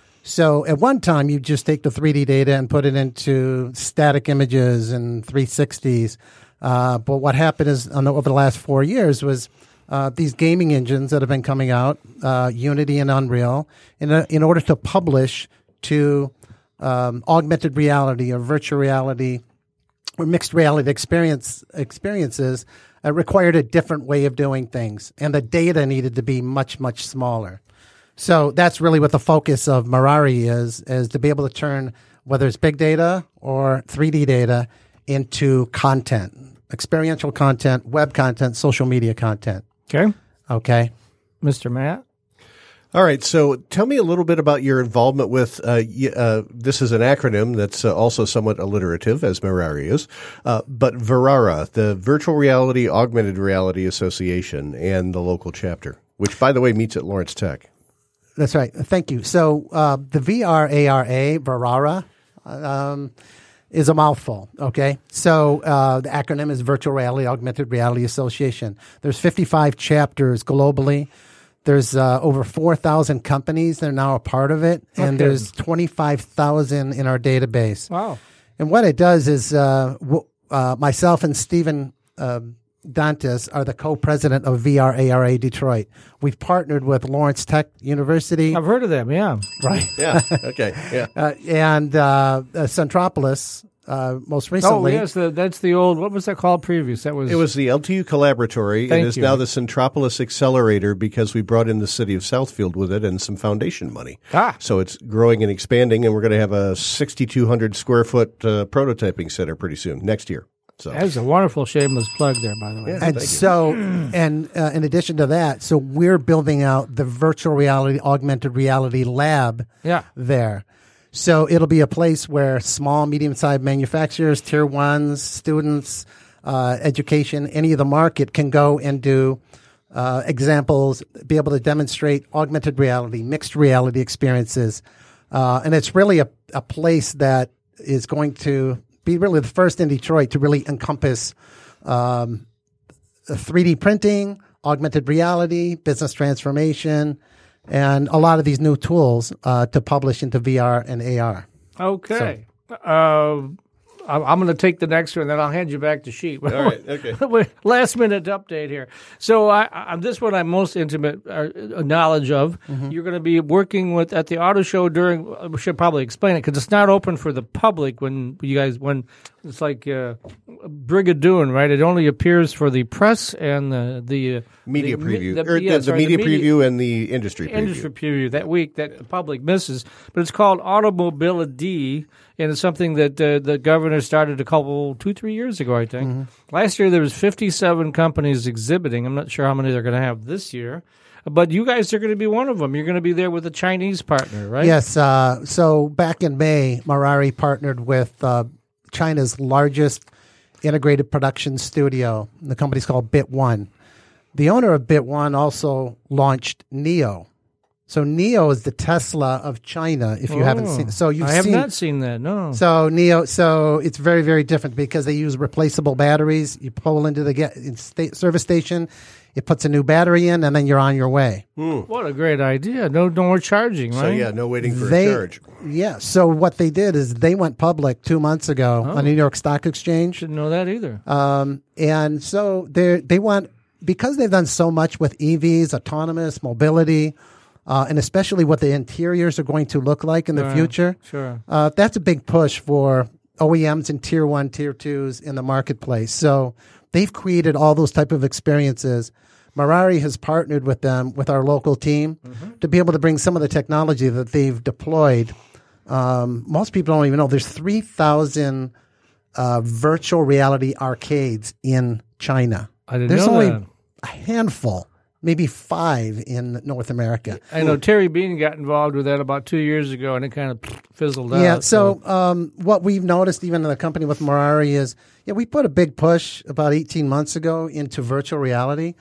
So at one time, you just take the three D data and put it into static images and three sixties. Uh, but what happened is on the, over the last four years was uh, these gaming engines that have been coming out, uh, Unity and Unreal, in, a, in order to publish to um, augmented reality or virtual reality or mixed reality experience experiences, uh, required a different way of doing things. And the data needed to be much, much smaller. So that's really what the focus of Merari is, is to be able to turn whether it's big data or three D data into content, experiential content, web content, social media content. Okay. Okay. Mister Matt? All right, so tell me a little bit about your involvement with, uh, y- uh, this is an acronym that's uh, also somewhat alliterative, as Merari is, uh, but VRARA, the Virtual Reality Augmented Reality Association, and the local chapter, which, by the way, meets at Lawrence Tech. That's right. Thank you. So uh, the V R A R A, VRARA, um, is a mouthful, okay? So uh, the acronym is Virtual Reality Augmented Reality Association. There's fifty-five chapters globally. There's uh, over four thousand companies that are now a part of it, and Okay. there's twenty-five thousand in our database. Wow. And what it does is uh, w- uh, myself and Stephen um, Dantas are the co-president of V R A R A Detroit. We've partnered with Lawrence Tech University. I've heard of them, yeah. Right. Yeah, okay, yeah. Uh, and uh, uh, Centropolis, uh, most Oh, recently. yes, the, that's the old, what was that called previous? That was, It was the L T U Collaboratory. Thank It is you. now the Centropolis Accelerator because we brought in the city of Southfield with it and some foundation money. Ah. So it's growing and expanding, and we're going to have a sixty-two hundred square foot uh, prototyping center pretty soon, next year. So that was a wonderful shameless plug there, by the way. Yeah. And so, and uh, in addition to that, so we're building out the virtual reality, augmented reality lab Yeah. there. So it'll be a place where small, medium-sized manufacturers, tier ones, students, uh, education, any of the market can go and do uh, examples, be able to demonstrate augmented reality, mixed reality experiences. Uh, and it's really a, a place that is going to be really the first in Detroit to really encompass um, three D printing, augmented reality, business transformation, and a lot of these new tools uh, to publish into V R and A R. Okay. So, uh, I'm going to take the next one, then I'll hand you back the sheet. All right, okay. Last minute update here. So I, I, this one I'm most intimate uh, knowledge of. Mm-hmm. You're going to be working with at the auto show during. We should probably explain it because it's not open for the public when you guys when it's like uh, Brigadoon, right? It only appears for the press and the the uh, media the, preview, the, or yeah, the, sorry, the media the media preview and the industry preview. Industry preview that week that the public misses, but it's called Automobility, and it's something that uh, the governor started a couple, two, three years ago, I think. Mm-hmm. Last year there was fifty-seven companies exhibiting. I'm not sure how many they're going to have this year, but you guys are going to be one of them. You're going to be there with a Chinese partner, right? Yes. Uh, so back in May, Marari partnered with uh, China's largest integrated production studio. The company's called Bit One. The owner of Bit One also launched Neo. So Neo is the Tesla of China. If you oh, haven't seen, so you've I have seen, not seen that. No. So Neo, so it's very very different because they use replaceable batteries. You pull into the get in state, service station, it puts a new battery in, and then you're on your way. Hmm. What a great idea! No, no more charging, right? So yeah, no waiting for they, a charge. Yeah. So what they did is they went public two months ago oh. on the New York Stock Exchange. Didn't know that either. Um, and so they they want because they've done so much with E Vs, autonomous mobility. Uh, and especially what the interiors are going to look like in the sure, future. Sure. Uh, that's a big push for O E Ms and tier one, tier twos in the marketplace. So they've created all those type of experiences. Marari has partnered with them, with our local team, mm-hmm. to be able to bring some of the technology that they've deployed. Um, most people don't even know there's three thousand uh, virtual reality arcades in China. I didn't there's know only that. a handful. Maybe five in North America. I know Terry Bean got involved with that about two years ago, and it kind of fizzled out. Yeah, so, so. Um, what we've noticed even in the company with Marari is, yeah, we put a big push about eighteen months ago into virtual reality.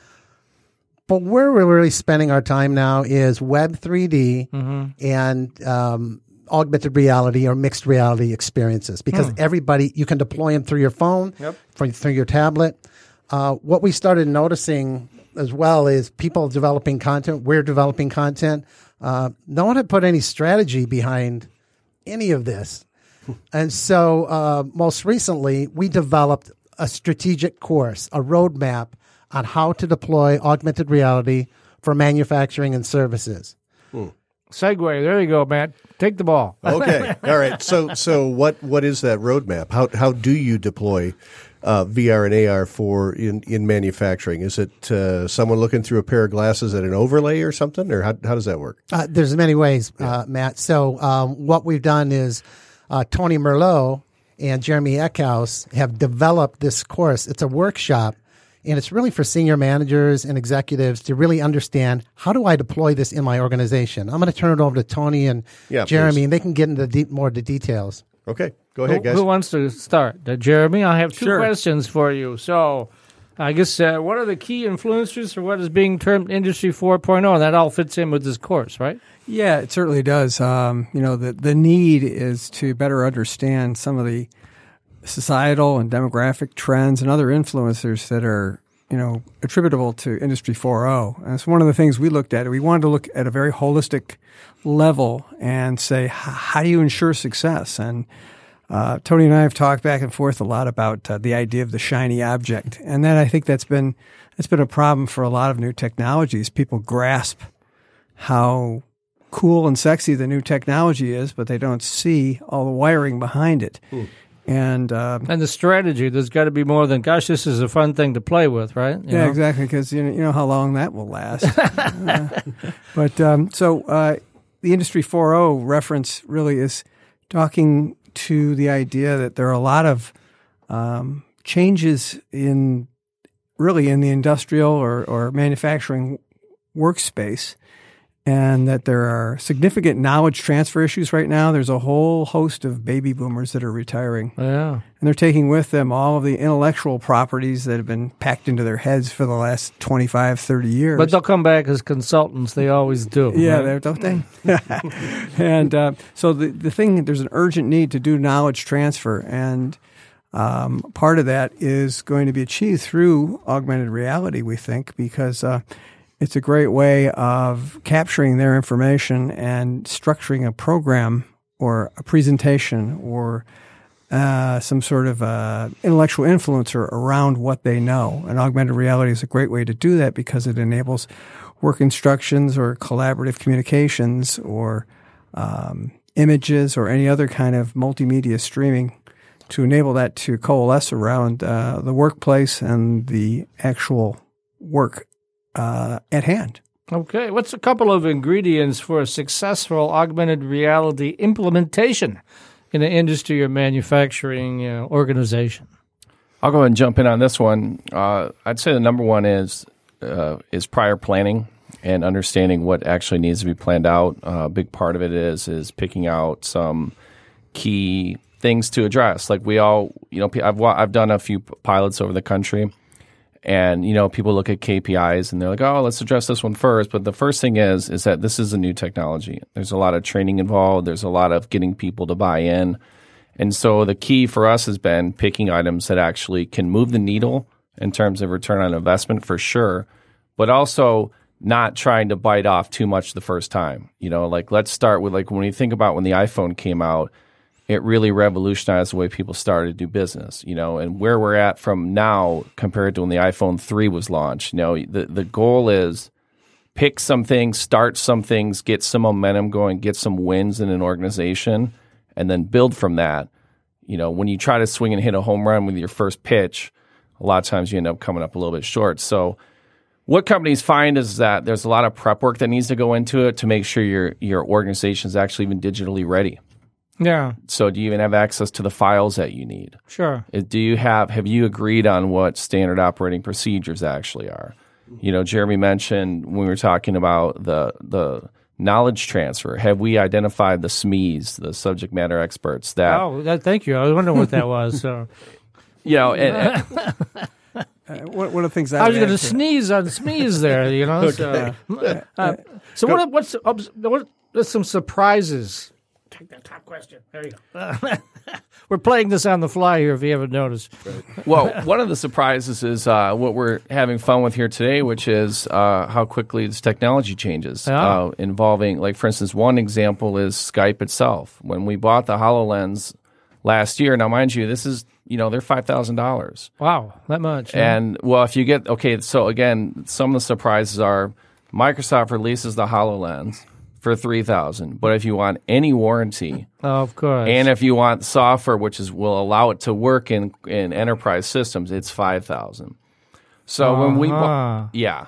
But where we're really spending our time now is Web three D mm-hmm. and um, augmented reality or mixed reality experiences because hmm. everybody, you can deploy them through your phone, yep. through, through your tablet. Uh, what we started noticing as well is people developing content. We're developing content. Uh, no one had put any strategy behind any of this. And so uh, most recently, we developed a strategic course, a roadmap on how to deploy augmented reality for manufacturing and services. Hmm. Segue. There you go, Matt. Take the ball. Okay. All right. So so what what is that roadmap? How how do you deploy Uh, V R and A R for in, in manufacturing? Is it uh, someone looking through a pair of glasses at an overlay or something, or how how does that work? Uh, there's many ways, yeah. uh, Matt. So um, what we've done is uh, Tony Merlot and Jeremy Eckhouse have developed this course. It's a workshop, and it's really for senior managers and executives to really understand how do I deploy this in my organization. I'm going to turn it over to Tony and yeah, Jeremy, please. and they can get into deep, more of the details. Okay. Go ahead, who, guys. Who wants to start? Uh, Jeremy, I have two sure. questions for you. So, I guess, uh, what are the key influencers for what is being termed Industry four point oh? And that all fits in with this course, right? Yeah, it certainly does. Um, you know, the, the need is to better understand some of the societal and demographic trends and other influencers that are, you know, attributable to Industry four point oh. And it's one of the things we looked at. We wanted to look at a very holistic level and say, how do you ensure success? And uh, Tony and I have talked back and forth a lot about uh, the idea of the shiny object, and that I think that's been that's been a problem for a lot of new technologies. People grasp how cool and sexy the new technology is, but they don't see all the wiring behind it. Hmm. And uh, and the strategy, there's got to be more than, gosh, this is a fun thing to play with, right? You yeah, know? exactly, because you know, you know how long that will last. uh, but um, so uh, the Industry four point oh reference really is talking to the idea that there are a lot of um, changes in really in the industrial or, or manufacturing workspace, and that there are significant knowledge transfer issues right now. There's a whole host of baby boomers that are retiring. Yeah. And they're taking with them all of the intellectual properties that have been packed into their heads for the last twenty-five, thirty years. But they'll come back as consultants. They always do. Yeah, right? don't they? and uh, so the, the thing, there's an urgent need to do knowledge transfer. And Um, part of that is going to be achieved through augmented reality, we think, because uh, it's a great way of capturing their information and structuring a program or a presentation or uh, some sort of uh, intellectual influencer around what they know. And augmented reality is a great way to do that because it enables work instructions or collaborative communications or um, images or any other kind of multimedia streaming to enable that to coalesce around uh, the workplace and the actual work uh, at hand. Okay, what's a couple of ingredients for a successful augmented reality implementation in an industry or manufacturing uh, organization? I'll go ahead and jump in on this one. Uh, I'd say the number one is uh, is prior planning and understanding what actually needs to be planned out. Uh, a big part of it is is picking out some key things to address. Like we all, you know, I've I've done a few pilots over the country. And, you know, people look at K P Is and they're like, oh, let's address this one first. But the first thing is, is that this is a new technology. There's a lot of training involved. There's a lot of getting people to buy in. And so the key for us has been picking items that actually can move the needle in terms of return on investment for sure, but also not trying to bite off too much the first time. You know, like let's start with like when you think about when the iPhone came out, it really revolutionized the way people started to do business, you know, and where we're at from now compared to when the iPhone three was launched. You know, the, the goal is pick some things, start some things, get some momentum going, get some wins in an organization, and then build from that. You know, when you try to swing and hit a home run with your first pitch, a lot of times you end up coming up a little bit short. So what companies find is that there's a lot of prep work that needs to go into it to make sure your your organization is actually even digitally ready. Yeah. So do you even have access to the files that you need? Sure. Do you have, have you agreed on what standard operating procedures actually are? You know, Jeremy mentioned when we were talking about the the knowledge transfer, have we identified the S M Es, the subject matter experts that... Oh, that, thank you. I was wondering what that was. So. You know, and... and Uh, what, what are the things that I was going to sneeze on sneeze there, you know. So, uh, so what? What's what? There's some surprises. Take that top question. There you go. We're playing this on the fly here, if you haven't noticed. Right. Well, one of the surprises is uh, what we're having fun with here today, which is uh, how quickly this technology changes. Yeah. Uh, involving, like, for instance, one example is Skype itself. When we bought the HoloLens last year, now mind you, this is, you know, they're five thousand dollars. Wow, that much. Yeah. And, well, if you get, okay, so again, some of the surprises are Microsoft releases the HoloLens for three thousand dollars. But if you want any warranty, oh, of course, and if you want software which is will allow it to work in, in enterprise systems, it's five thousand dollars. So uh-huh. when we bought, yeah.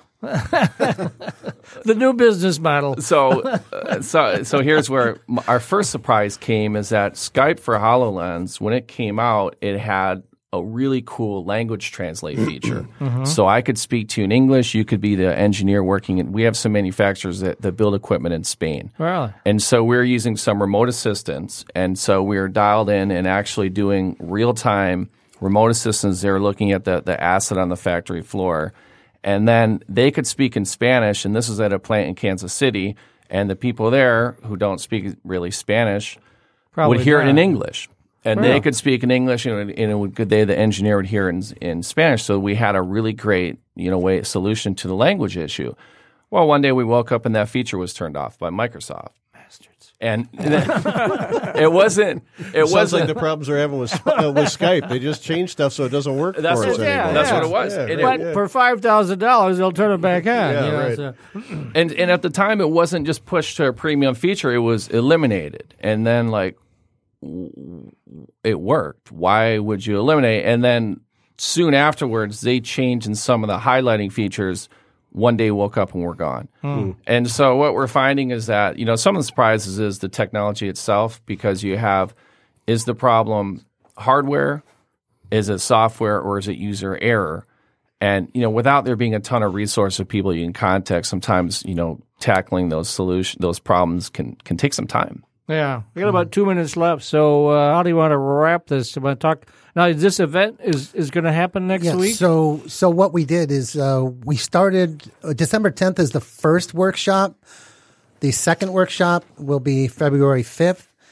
The new business model. so, uh, so, so here's where our first surprise came: is that Skype for HoloLens, when it came out, it had a really cool language translate feature. Mm-hmm. So I could speak to you in English. You could be the engineer working in. We have some manufacturers that, that build equipment in Spain. Really? And so we're using some remote assistance, and so we're dialed in and actually doing real time remote assistance. They're looking at the the asset on the factory floor. And then they could speak in Spanish, and this is at a plant in Kansas City, and the people there who don't speak really Spanish Probably would hear not. it in English. And really? They could speak in English, and, it, and it would, they, the engineer would hear it in, in Spanish. So we had a really great, you know, way solution to the language issue. Well, one day we woke up and that feature was turned off by Microsoft. Bastards. And it wasn't. It Sounds wasn't like the problems they're having with uh, with Skype. They just changed stuff so it doesn't work that's for what, us yeah, anymore. That's yeah. what it was. Yeah, it, but it, for five thousand dollars, they'll turn it back on. Yeah, you know, right. so. And and at the time, it wasn't just pushed to a premium feature; it was eliminated. And then, like, it worked. Why would you eliminate? And then soon afterwards, they changed in some of the highlighting features. One day woke up and we're gone. Hmm. And so what we're finding is that, you know, some of the surprises is the technology itself, because you have, is the problem hardware, is it software, or is it user error? And, you know, without there being a ton of resources of people you can contact, sometimes, you know, tackling those solution, those problems can, can take some time. Yeah, we got about two minutes left. So, uh, how do you want to wrap this? You want to talk now? This event is, is going to happen next yeah, week. So, so what we did is uh, we started uh, December tenth is the first workshop. The second workshop will be February fifth,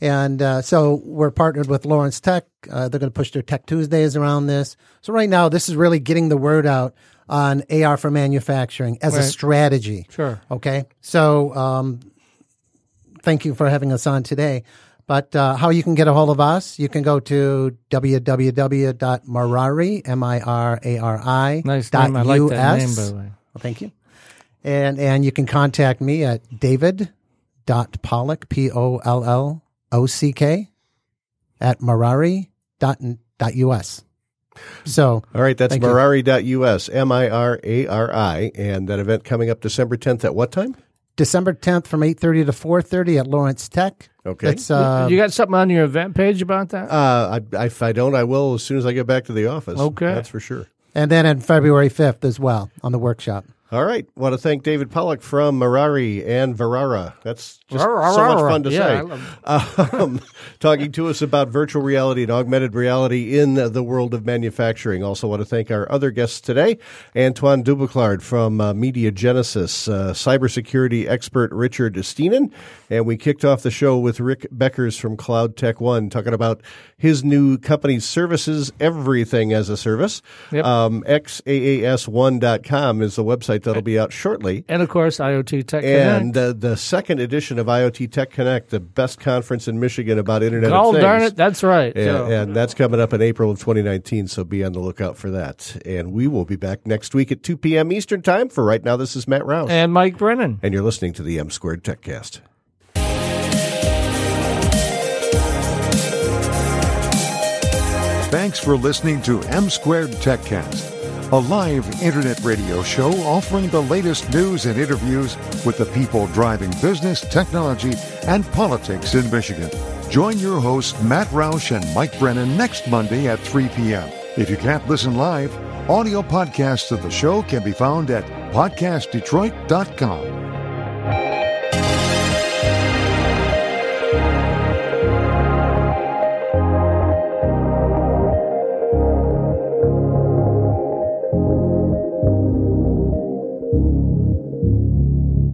And uh, so we're partnered with Lawrence Tech. Uh, they're going to push their Tech Tuesdays around this. So right now, this is really getting the word out on A R for manufacturing as Right. a strategy. Sure. Okay. So um, thank you for having us on today. But uh, how you can get a hold of us, you can go to w w w dot marari, M I R A R I, Nice dot name. I like that U S. name, by the way. Well, thank you. And and you can contact me at david dot pollock, P O L L O C K, at marari dot U S. So, all right, that's thank you. marari dot U S, M I R A R I, and that event coming up December tenth at what time? December tenth from eight thirty to four thirty at Lawrence Tech. Okay. That's, uh, You got something on your event page about that? Uh, I, if I don't, I will as soon as I get back to the office. Okay. That's for sure. And then on February fifth as well on the workshop. All right. Want to thank David Pollock from Marari and Varara. That's just Varara. so much fun to Yeah, I say. Um, talking to us about virtual reality and augmented reality in the world of manufacturing. Also want to thank our other guests today, Antoine Dubeclard from uh, Media Genesis, uh, cybersecurity expert Richard Steenan, and we kicked off the show with Rick Beckers from Cloud Tech One, talking about his new company's services, everything as a service. Yep. Um, X A A S one dot com is the website that'll be out shortly. And, of course, IoT Tech And Connect. uh, the second edition of IoT Tech Connect, the best conference in Michigan about Internet Oh, of Things. darn it. That's right. And, So- and that's coming up in April of twenty nineteen, so be on the lookout for that. And we will be back next week at two p.m. Eastern Time. For right now, this is Matt Rouse. And Mike Brennan. And you're listening to the M Squared TechCast. Thanks for listening to M Squared TechCast, a live internet radio show offering the latest news and interviews with the people driving business, technology, and politics in Michigan. Join your hosts Matt Roush and Mike Brennan next Monday at three p.m. If you can't listen live, audio podcasts of the show can be found at podcast detroit dot com.